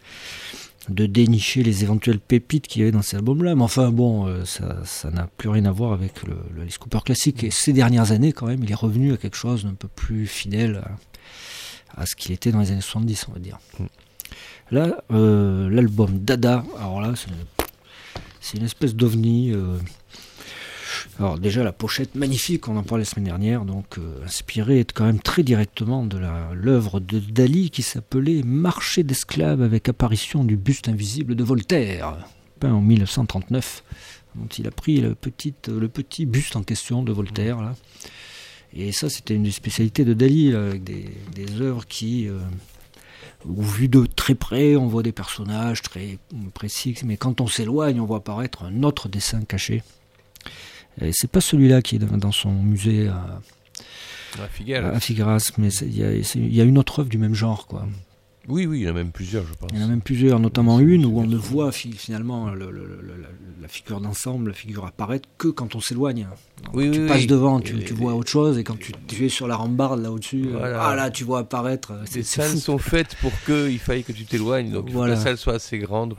de dénicher les éventuelles pépites qu'il y avait dans ces albums-là. Mais enfin bon, ça n'a plus rien à voir avec le Alice Cooper classique. Et ces dernières années, quand même, il est revenu à quelque chose d'un peu plus fidèle à ce qu'il était dans les années 70, on va dire. Là, l'album Dada, alors là, c'est une espèce d'ovni. Alors déjà, la pochette magnifique, on en parlait la semaine dernière, donc inspirée quand même très directement de l'œuvre de Dali qui s'appelait Marché d'esclaves avec apparition du buste invisible de Voltaire, peint en 1939, dont il a pris le petit buste en question de Voltaire, là. Et ça, c'était une des spécialités de Dali, là, avec des œuvres où vu de très près, on voit des personnages très précis, mais quand on s'éloigne, on voit apparaître un autre dessin caché. Et c'est pas celui-là qui est dans son musée à Figueras, mais il y a une autre œuvre du même genre, quoi. Oui, il y en a même plusieurs, je pense. Il y en a même plusieurs, notamment une où on ne voit finalement la figure d'ensemble, la figure apparaître que quand on s'éloigne. Tu passes devant, tu vois autre chose, et quand tu es sur la rambarde là au-dessus, là tu vois apparaître. Les salles sont faites pour qu'il faille que tu t'éloignes, donc voilà. Que la salle soit assez grande.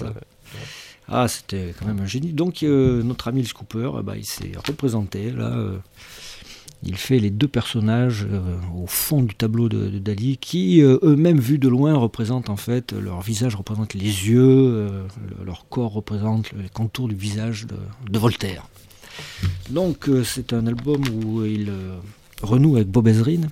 C'était quand même un génie. Donc notre ami Alice Cooper, il s'est représenté là. Il fait les deux personnages au fond du tableau de Dali qui, eux-mêmes vus de loin, représentent en fait, leur visage représente les yeux, leur corps représente les contours du visage de Voltaire. Donc c'est un album où il renoue avec Bob Ezrin.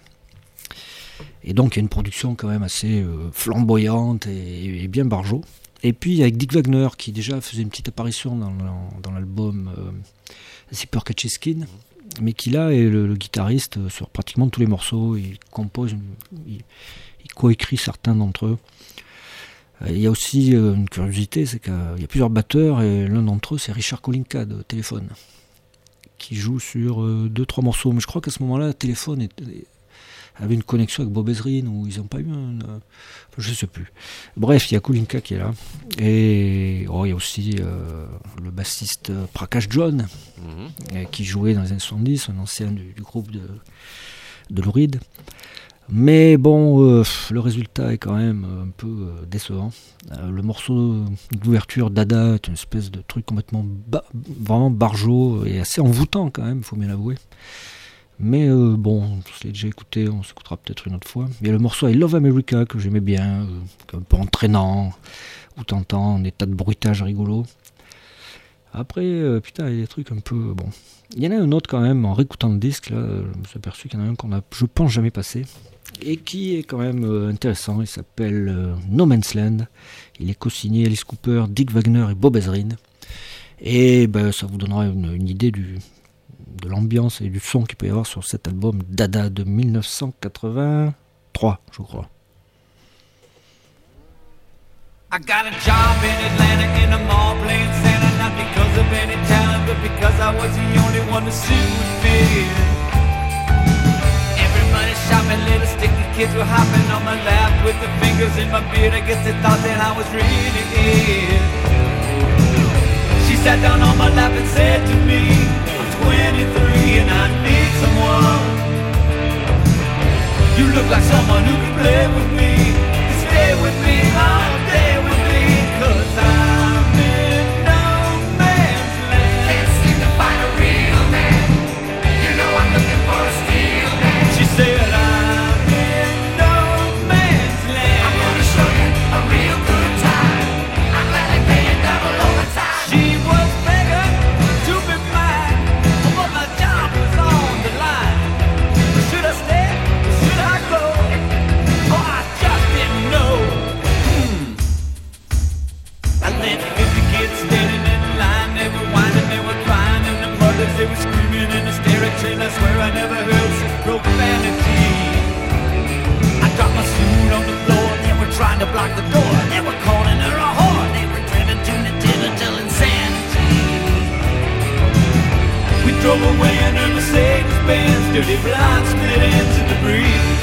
Et donc il y a une production quand même assez flamboyante et bien barjot. Et puis avec Dick Wagner qui déjà faisait une petite apparition dans l'album Zipper Catches Skin, mais qui là est le guitariste sur pratiquement tous les morceaux. Il compose, il coécrit certains d'entre eux. Il y a aussi une curiosité, c'est qu'il y a plusieurs batteurs et l'un d'entre eux c'est Richard Kolinka de Téléphone qui joue sur 2-3 morceaux. Mais je crois qu'à ce moment-là, Téléphone avait une connexion avec Bob Ezrin ou ils n'ont pas eu je sais plus. Bref, il y a Kolinka qui est là et il y a aussi le bassiste Prakash John qui jouait dans les années 70, un ancien du groupe de Lou Reed. Mais bon, le résultat est quand même un peu décevant. Le morceau d'ouverture Dada est une espèce de truc complètement vraiment barjot et assez envoûtant quand même, il faut bien l'avouer. Mais bon, je l'ai déjà écouté, on s'écoutera peut-être une autre fois. Il y a le morceau I Love America que j'aimais bien, un peu entraînant, où t'entends un état de bruitage rigolo. Après, il y a des trucs un peu... Bon. Il y en a un autre quand même, en réécoutant le disque, là, je me suis aperçu qu'il y en a un qu'on a, je pense, jamais passé. et qui est quand même intéressant. Il s'appelle No Man's Land. Il est co-signé Alice Cooper, Dick Wagner et Bob Ezrin. Et ça vous donnera une idée de l'ambiance et du son qu'il peut y avoir sur cet album Dada de 1983, je crois. I got a job in Atlanta in a mall playing Santa, not because of any talent, but because I was the only one to suit would fit. Everybody shopping, little sticky kids were hopping on my lap with the fingers in my beard. I guess they thought that I was really it. She sat down on my lap and said to me, I'm 23 and I need someone. You look like someone who can play with me, stay with me all day with me, 'cause I'm in no man's land. Can't seem to find a real man. You know I'm looking for a steel man. She said I'm in no man's land. I'm gonna show you a real good time. I'm gladly paying double overtime. She was begging to be mine, but my job was on the line. Should I stay or should I go? Oh, I just didn't know. I left 50 kids standing in line. They were whining, they were crying, and the mothers, they were screaming in hysterics. And I swear I never heard such profanity. I dropped my suit on the floor. They were trying to block the door. They were calling her a whore. They were driven to the digital insanity. We drove away in her Mercedes-Benz, dirty blonde split ends in the breeze.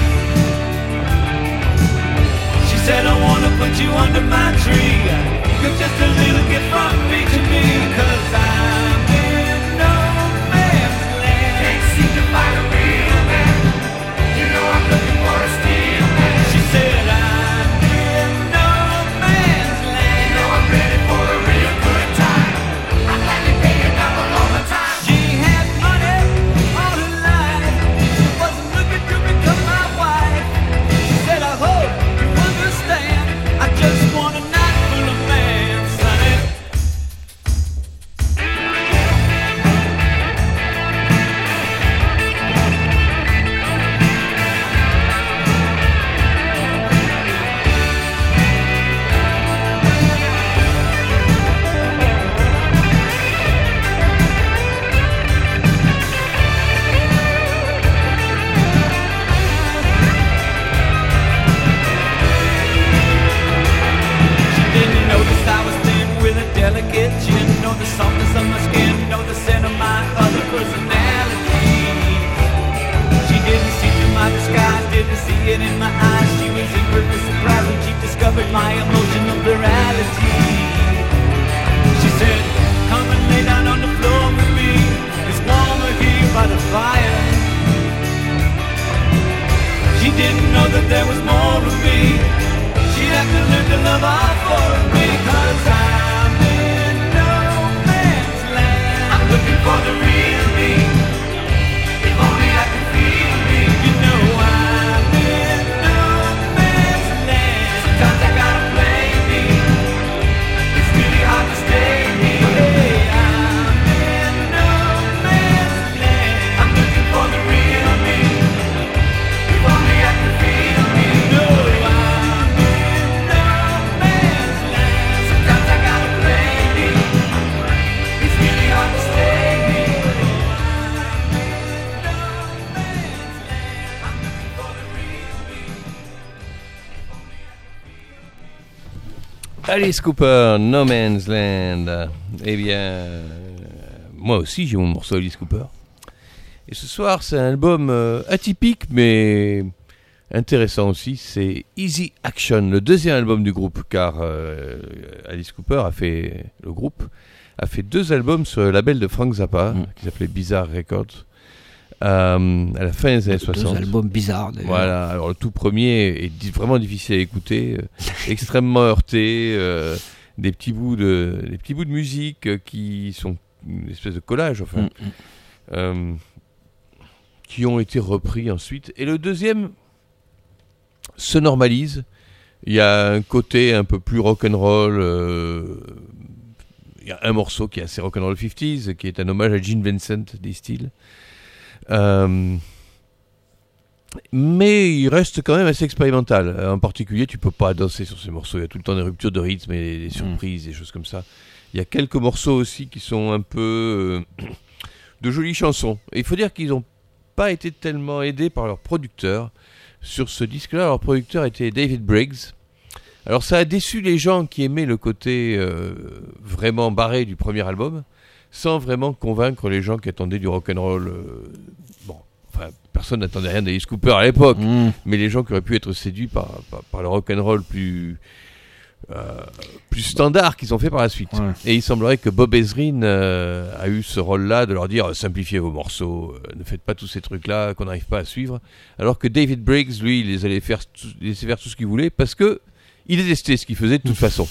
She said, I wanna put you under my tree. You're just a little gift from me to me, 'cause I'm in no man's land. Can't seem to find a real man. You know I'm looking for a steel man. She said, I'm in no man's land. You know I'm ready for a real good time. I'm gladly paying double overtime. She had money all her life. She wasn't looking to become my wife. She said, I hope you understand. I just want a night full of man, sonny. She didn't notice I was thin with a delicate chin. Know the softness of my skin, know the scent of my other personality. She didn't see through my disguise, didn't see it in my eyes. She was inwardly surprised when she discovered my emotional plurality. She said, come and lay down on the floor with me. It's warmer here by the fire. She didn't know that there was more of me. She'd have to learn to love all four of me, 'cause I'm in no man's land. I'm looking for the real me. If only I could feel me. You know I'm in no man's land. Sometimes I gotta play me. It's really hard to stay me. Hey, I'm in no man's land. I'm looking for the real me. If only I could feel me. No, I'm in no man's land. Sometimes I gotta play me. It's really hard to stay me. I'm looking for the real me. Alice Cooper, No Man's Land. Eh bien, moi aussi j'ai mon morceau Alice Cooper. Et ce soir, c'est un album atypique, mais intéressant aussi. C'est Easy Action, le deuxième album du groupe, car Alice Cooper le groupe a fait 2 albums sur le label de Frank Zappa, qui s'appelait Bizarre Records, à la fin des années 60. 2 albums bizarres, d'ailleurs. Voilà, alors le tout premier est vraiment difficile à écouter, extrêmement heurté, des petits bouts de musique qui sont une espèce de collage, enfin. Qui ont été repris ensuite. Et le deuxième se normalise. Il y a un côté un peu plus rock'n'roll. Il y a un morceau qui est assez rock'n'roll 50s, qui est un hommage à Gene Vincent des Steels. Mais il reste quand même assez expérimental. En particulier, tu peux pas danser sur ces morceaux. Il y a tout le temps des ruptures de rythme et des surprises, des choses comme ça. Il y a quelques morceaux aussi qui sont un peu de jolies chansons. Et il faut dire qu'ils n'ont pas été tellement aidés par leur producteur. Sur ce disque-là, leur producteur était David Briggs. Alors ça a déçu les gens qui aimaient le côté vraiment barré du premier album, sans vraiment convaincre les gens qui attendaient du rock'n'roll. Personne n'attendait rien d'Alice Cooper à l'époque, mais les gens qui auraient pu être séduits par le rock'n'roll plus standard qu'ils ont fait par la suite. Ouais. Et il semblerait que Bob Ezrin a eu ce rôle-là de leur dire simplifiez vos morceaux, ne faites pas tous ces trucs-là qu'on n'arrive pas à suivre. Alors que David Briggs, lui, il les allait laisser faire tout ce qu'il voulait parce que il détestait ce qu'ils faisaient de toute façon.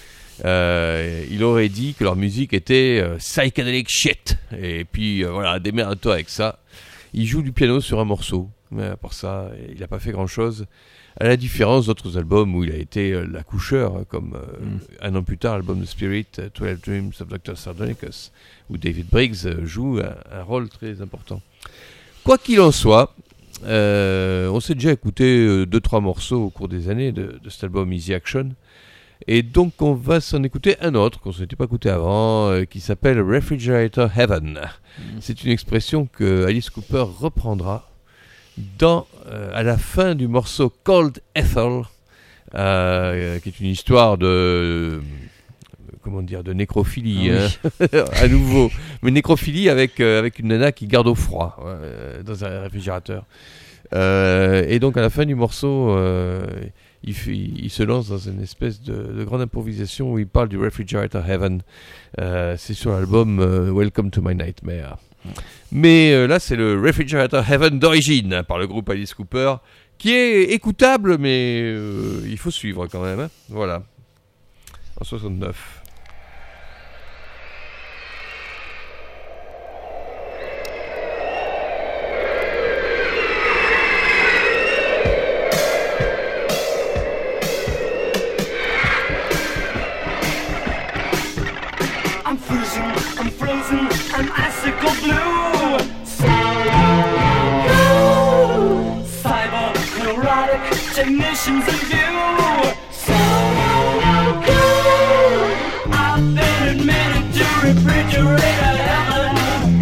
Il aurait dit que leur musique était psychedelic shit. Et puis voilà, démerde-toi avec ça. Il joue du piano sur un morceau, mais à part ça, il n'a pas fait grand-chose. À la différence d'autres albums où il a été l'accoucheur, comme un an plus tard, l'album de Spirit, 12 Dreams of Dr. Sardonicus, où David Briggs joue un rôle très important. Quoi qu'il en soit, on s'est déjà écouté 2-3 morceaux au cours des années de cet album Easy Action. Et donc on va s'en écouter un autre qu'on ne s'était pas écouté avant, qui s'appelle Refrigerator Heaven. C'est une expression que Alice Cooper reprendra à la fin du morceau Cold Ethel, qui est une histoire de nécrophilie, à nouveau, mais nécrophilie avec une nana qui garde au froid dans un réfrigérateur. Et donc à la fin du morceau, il se lance dans une espèce de grande improvisation où il parle du Refrigerator Heaven. C'est sur l'album Welcome to My Nightmare. Mais là, c'est le Refrigerator Heaven d'origine, par le groupe Alice Cooper, qui est écoutable, mais il faut suivre quand même. Voilà. En 69. I'm frozen, I'm icicle blue. Cyber neurotic technicians in view. I've been admitted to refrigerator heaven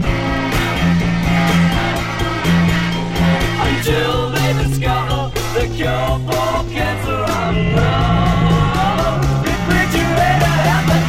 until they discover the cure for cancer. I'm low. Refrigerator heaven.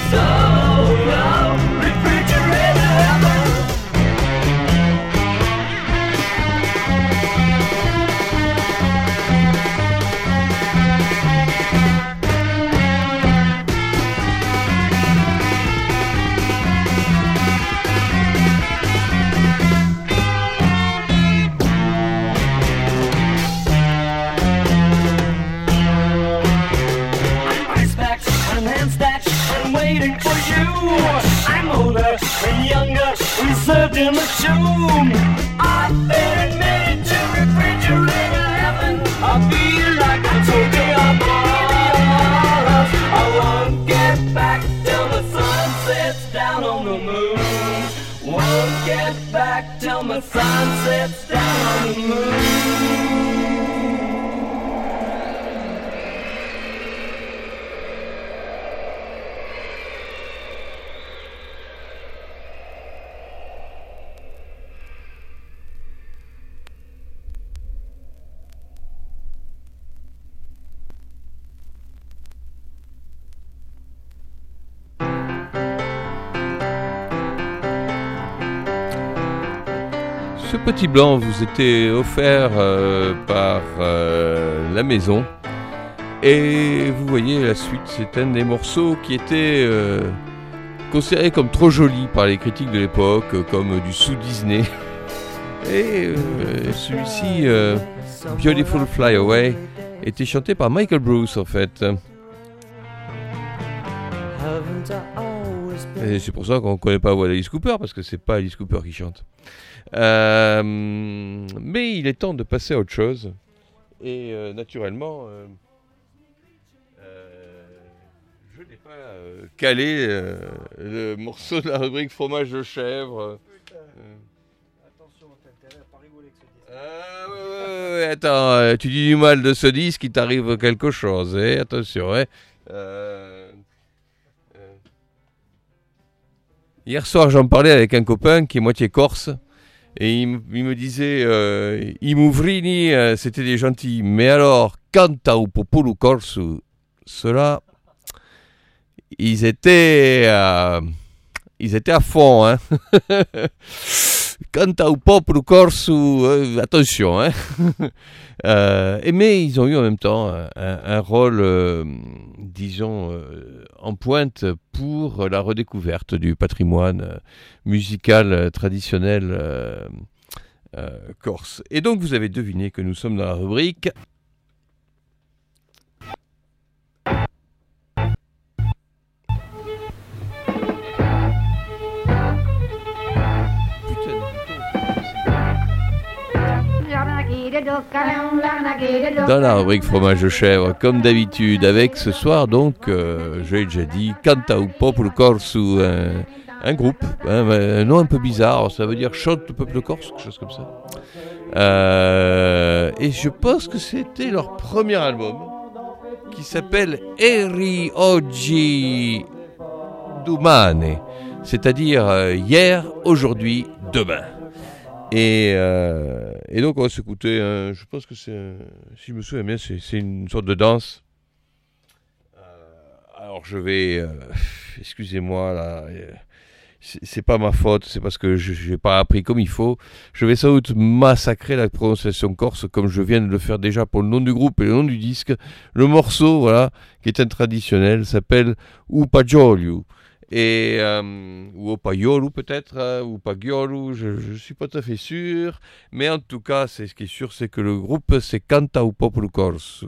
Waiting for you. I'm older and younger, reserved in the tomb. I've been admitted to refrigerator heaven. I feel like a Tokyo boss. I won't get back till the sun sets down on the moon. Won't get back till the sun sets down on the moon. Ce petit blanc vous était offert par la maison. Et vous voyez la suite, c'est un des morceaux qui était considéré comme trop joli par les critiques de l'époque, comme du sous-Disney. Et celui-ci, Beautiful Fly Away, était chanté par Michael Bruce en fait. Et c'est pour ça qu'on ne connaît pas la voix d'Alice Cooper, parce que c'est pas Alice Cooper qui chante. Mais il est temps de passer à autre chose. Et naturellement, je n'ai pas calé le morceau de la rubrique fromage de chèvre. Attention, t'as intérêt à pas rigoler avec ce disque. ouais, attends, tu dis du mal de ce disque, il t'arrive quelque chose, attention, Hier soir, j'en parlais avec un copain qui est moitié corse, et il me disait, i Mouvrini, c'était des gentils, mais alors, canta au popolo corse, ceux-là, ils étaient à fond, hein. Canta au popolo corse, attention, hein. Mais ils ont eu en même temps un rôle, disons, en pointe pour la redécouverte du patrimoine musical traditionnel corse. Et donc vous avez deviné que nous sommes dans la rubrique dans la rubrique fromage de chèvre, comme d'habitude, avec ce soir donc, j'ai déjà dit, Canta au Popolo Corse, ou un groupe, un nom un peu bizarre, ça veut dire chante le peuple corse, quelque chose comme ça. Et je pense que c'était leur premier album, qui s'appelle Eri Oggi Domani, c'est-à-dire hier, aujourd'hui, demain. Et donc on va s'écouter, je pense que c'est, si je me souviens bien, c'est une sorte de danse. Alors je vais, excusez-moi là, c'est pas ma faute, c'est parce que je n'ai pas appris comme il faut. Je vais sans doute massacrer la prononciation corse comme je viens de le faire déjà pour le nom du groupe et le nom du disque. Le morceau, voilà, qui est un traditionnel, s'appelle Upagiolu. Et ou Opaiolu peut-être, ou Pagiolu, je suis pas tout à fait sûr, mais en tout cas, ce qui est sûr, c'est que le groupe c'est Canta au Popolo Corse.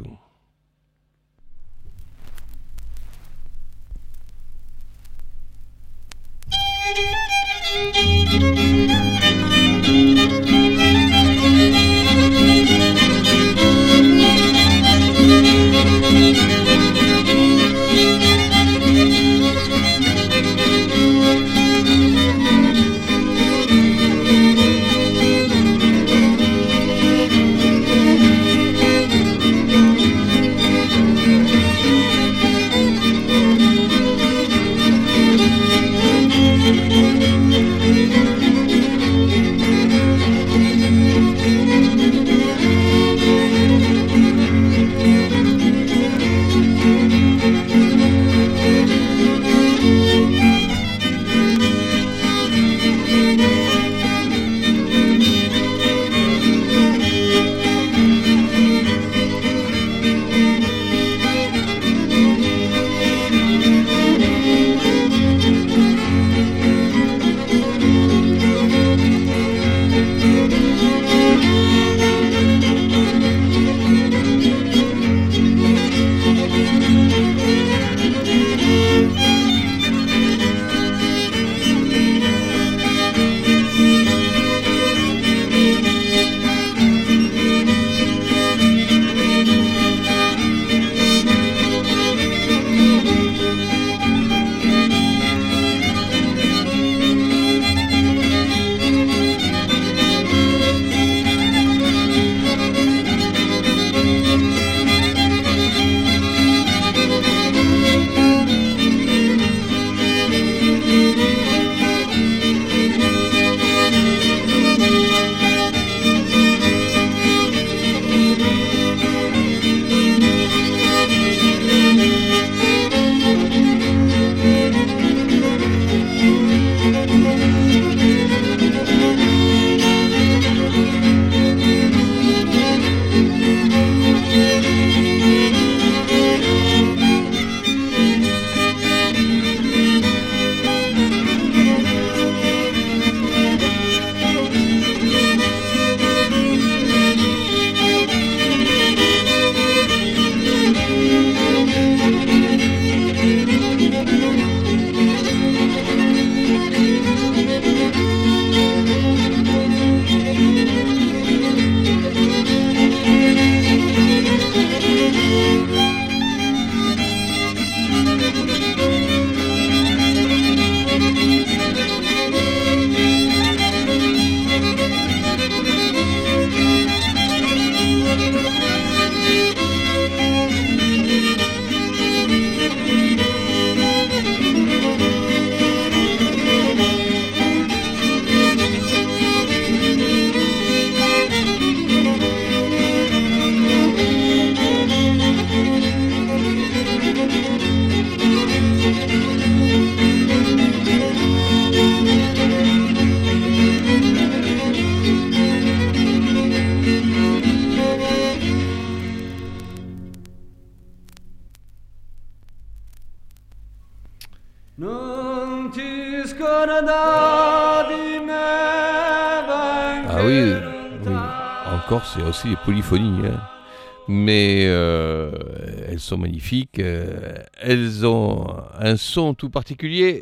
Ah oui, oui. Encore c'est aussi les polyphonies, hein. Mais elles sont magnifiques, elles ont un son tout particulier,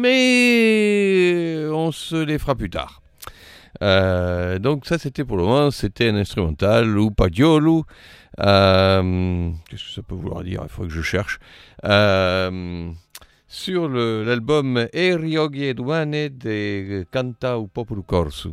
mais on se les fera plus tard. Donc ça c'était pour le moment, c'était un instrumental, ou Padiolu. Qu'est-ce que ça peut vouloir dire? Il faut que je cherche. Sur l'album E Rioghie Duane de Canta o Popolo Corso.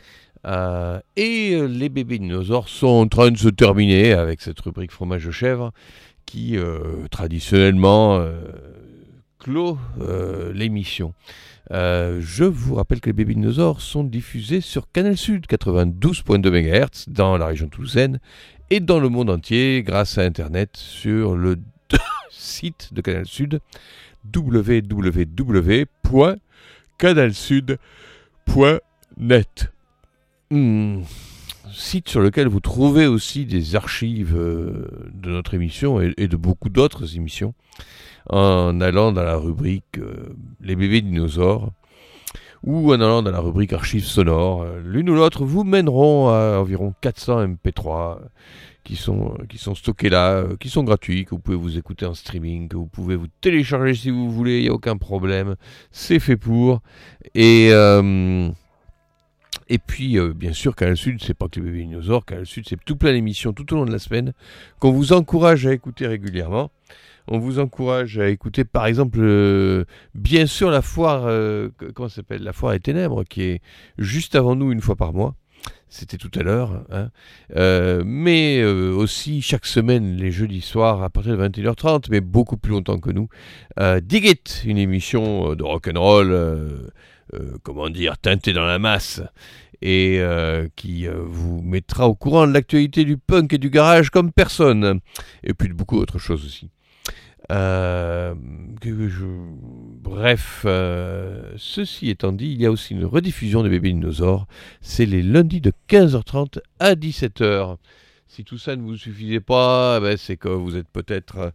Et les bébés dinosaures sont en train de se terminer avec cette rubrique fromage de chèvre qui traditionnellement clôt l'émission. Je vous rappelle que les bébés dinosaures sont diffusés sur Canal Sud 92.2 MHz dans la région toulousaine et dans le monde entier grâce à Internet sur le site de Canal Sud www.canalsud.net. Site sur lequel vous trouvez aussi des archives de notre émission et de beaucoup d'autres émissions en allant dans la rubrique Les bébés dinosaures ou en allant dans la rubrique archives sonores. L'une ou l'autre vous mèneront à environ 400 MP3 qui sont stockés là, qui sont gratuits, que vous pouvez vous écouter en streaming, que vous pouvez vous télécharger si vous voulez, il n'y a aucun problème, c'est fait pour. Et puis, bien sûr, Canal Sud, c'est pas que les bébés dinosaures. Canal Sud, c'est tout plein d'émissions tout au long de la semaine qu'on vous encourage à écouter régulièrement. On vous encourage à écouter, par exemple, bien sûr, la foire, comment ça s'appelle ? La foire des ténèbres, qui est juste avant nous, une fois par mois. C'était tout à l'heure. Hein. Mais aussi, chaque semaine, les jeudis soirs, à partir de 21h30, mais beaucoup plus longtemps que nous. Dig It, une émission de rock'n'roll, teintée dans la masse, et qui vous mettra au courant de l'actualité du punk et du garage comme personne. Et puis de beaucoup d'autres choses aussi. Ceci étant dit, il y a aussi une rediffusion des bébés dinosaures. C'est les lundis de 15h30 à 17h. Si tout ça ne vous suffisait pas, c'est que vous êtes peut-être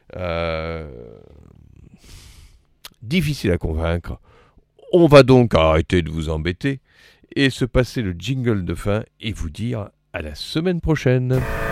difficile à convaincre. On va donc arrêter de vous embêter et se passer le jingle de fin et vous dire à la semaine prochaine.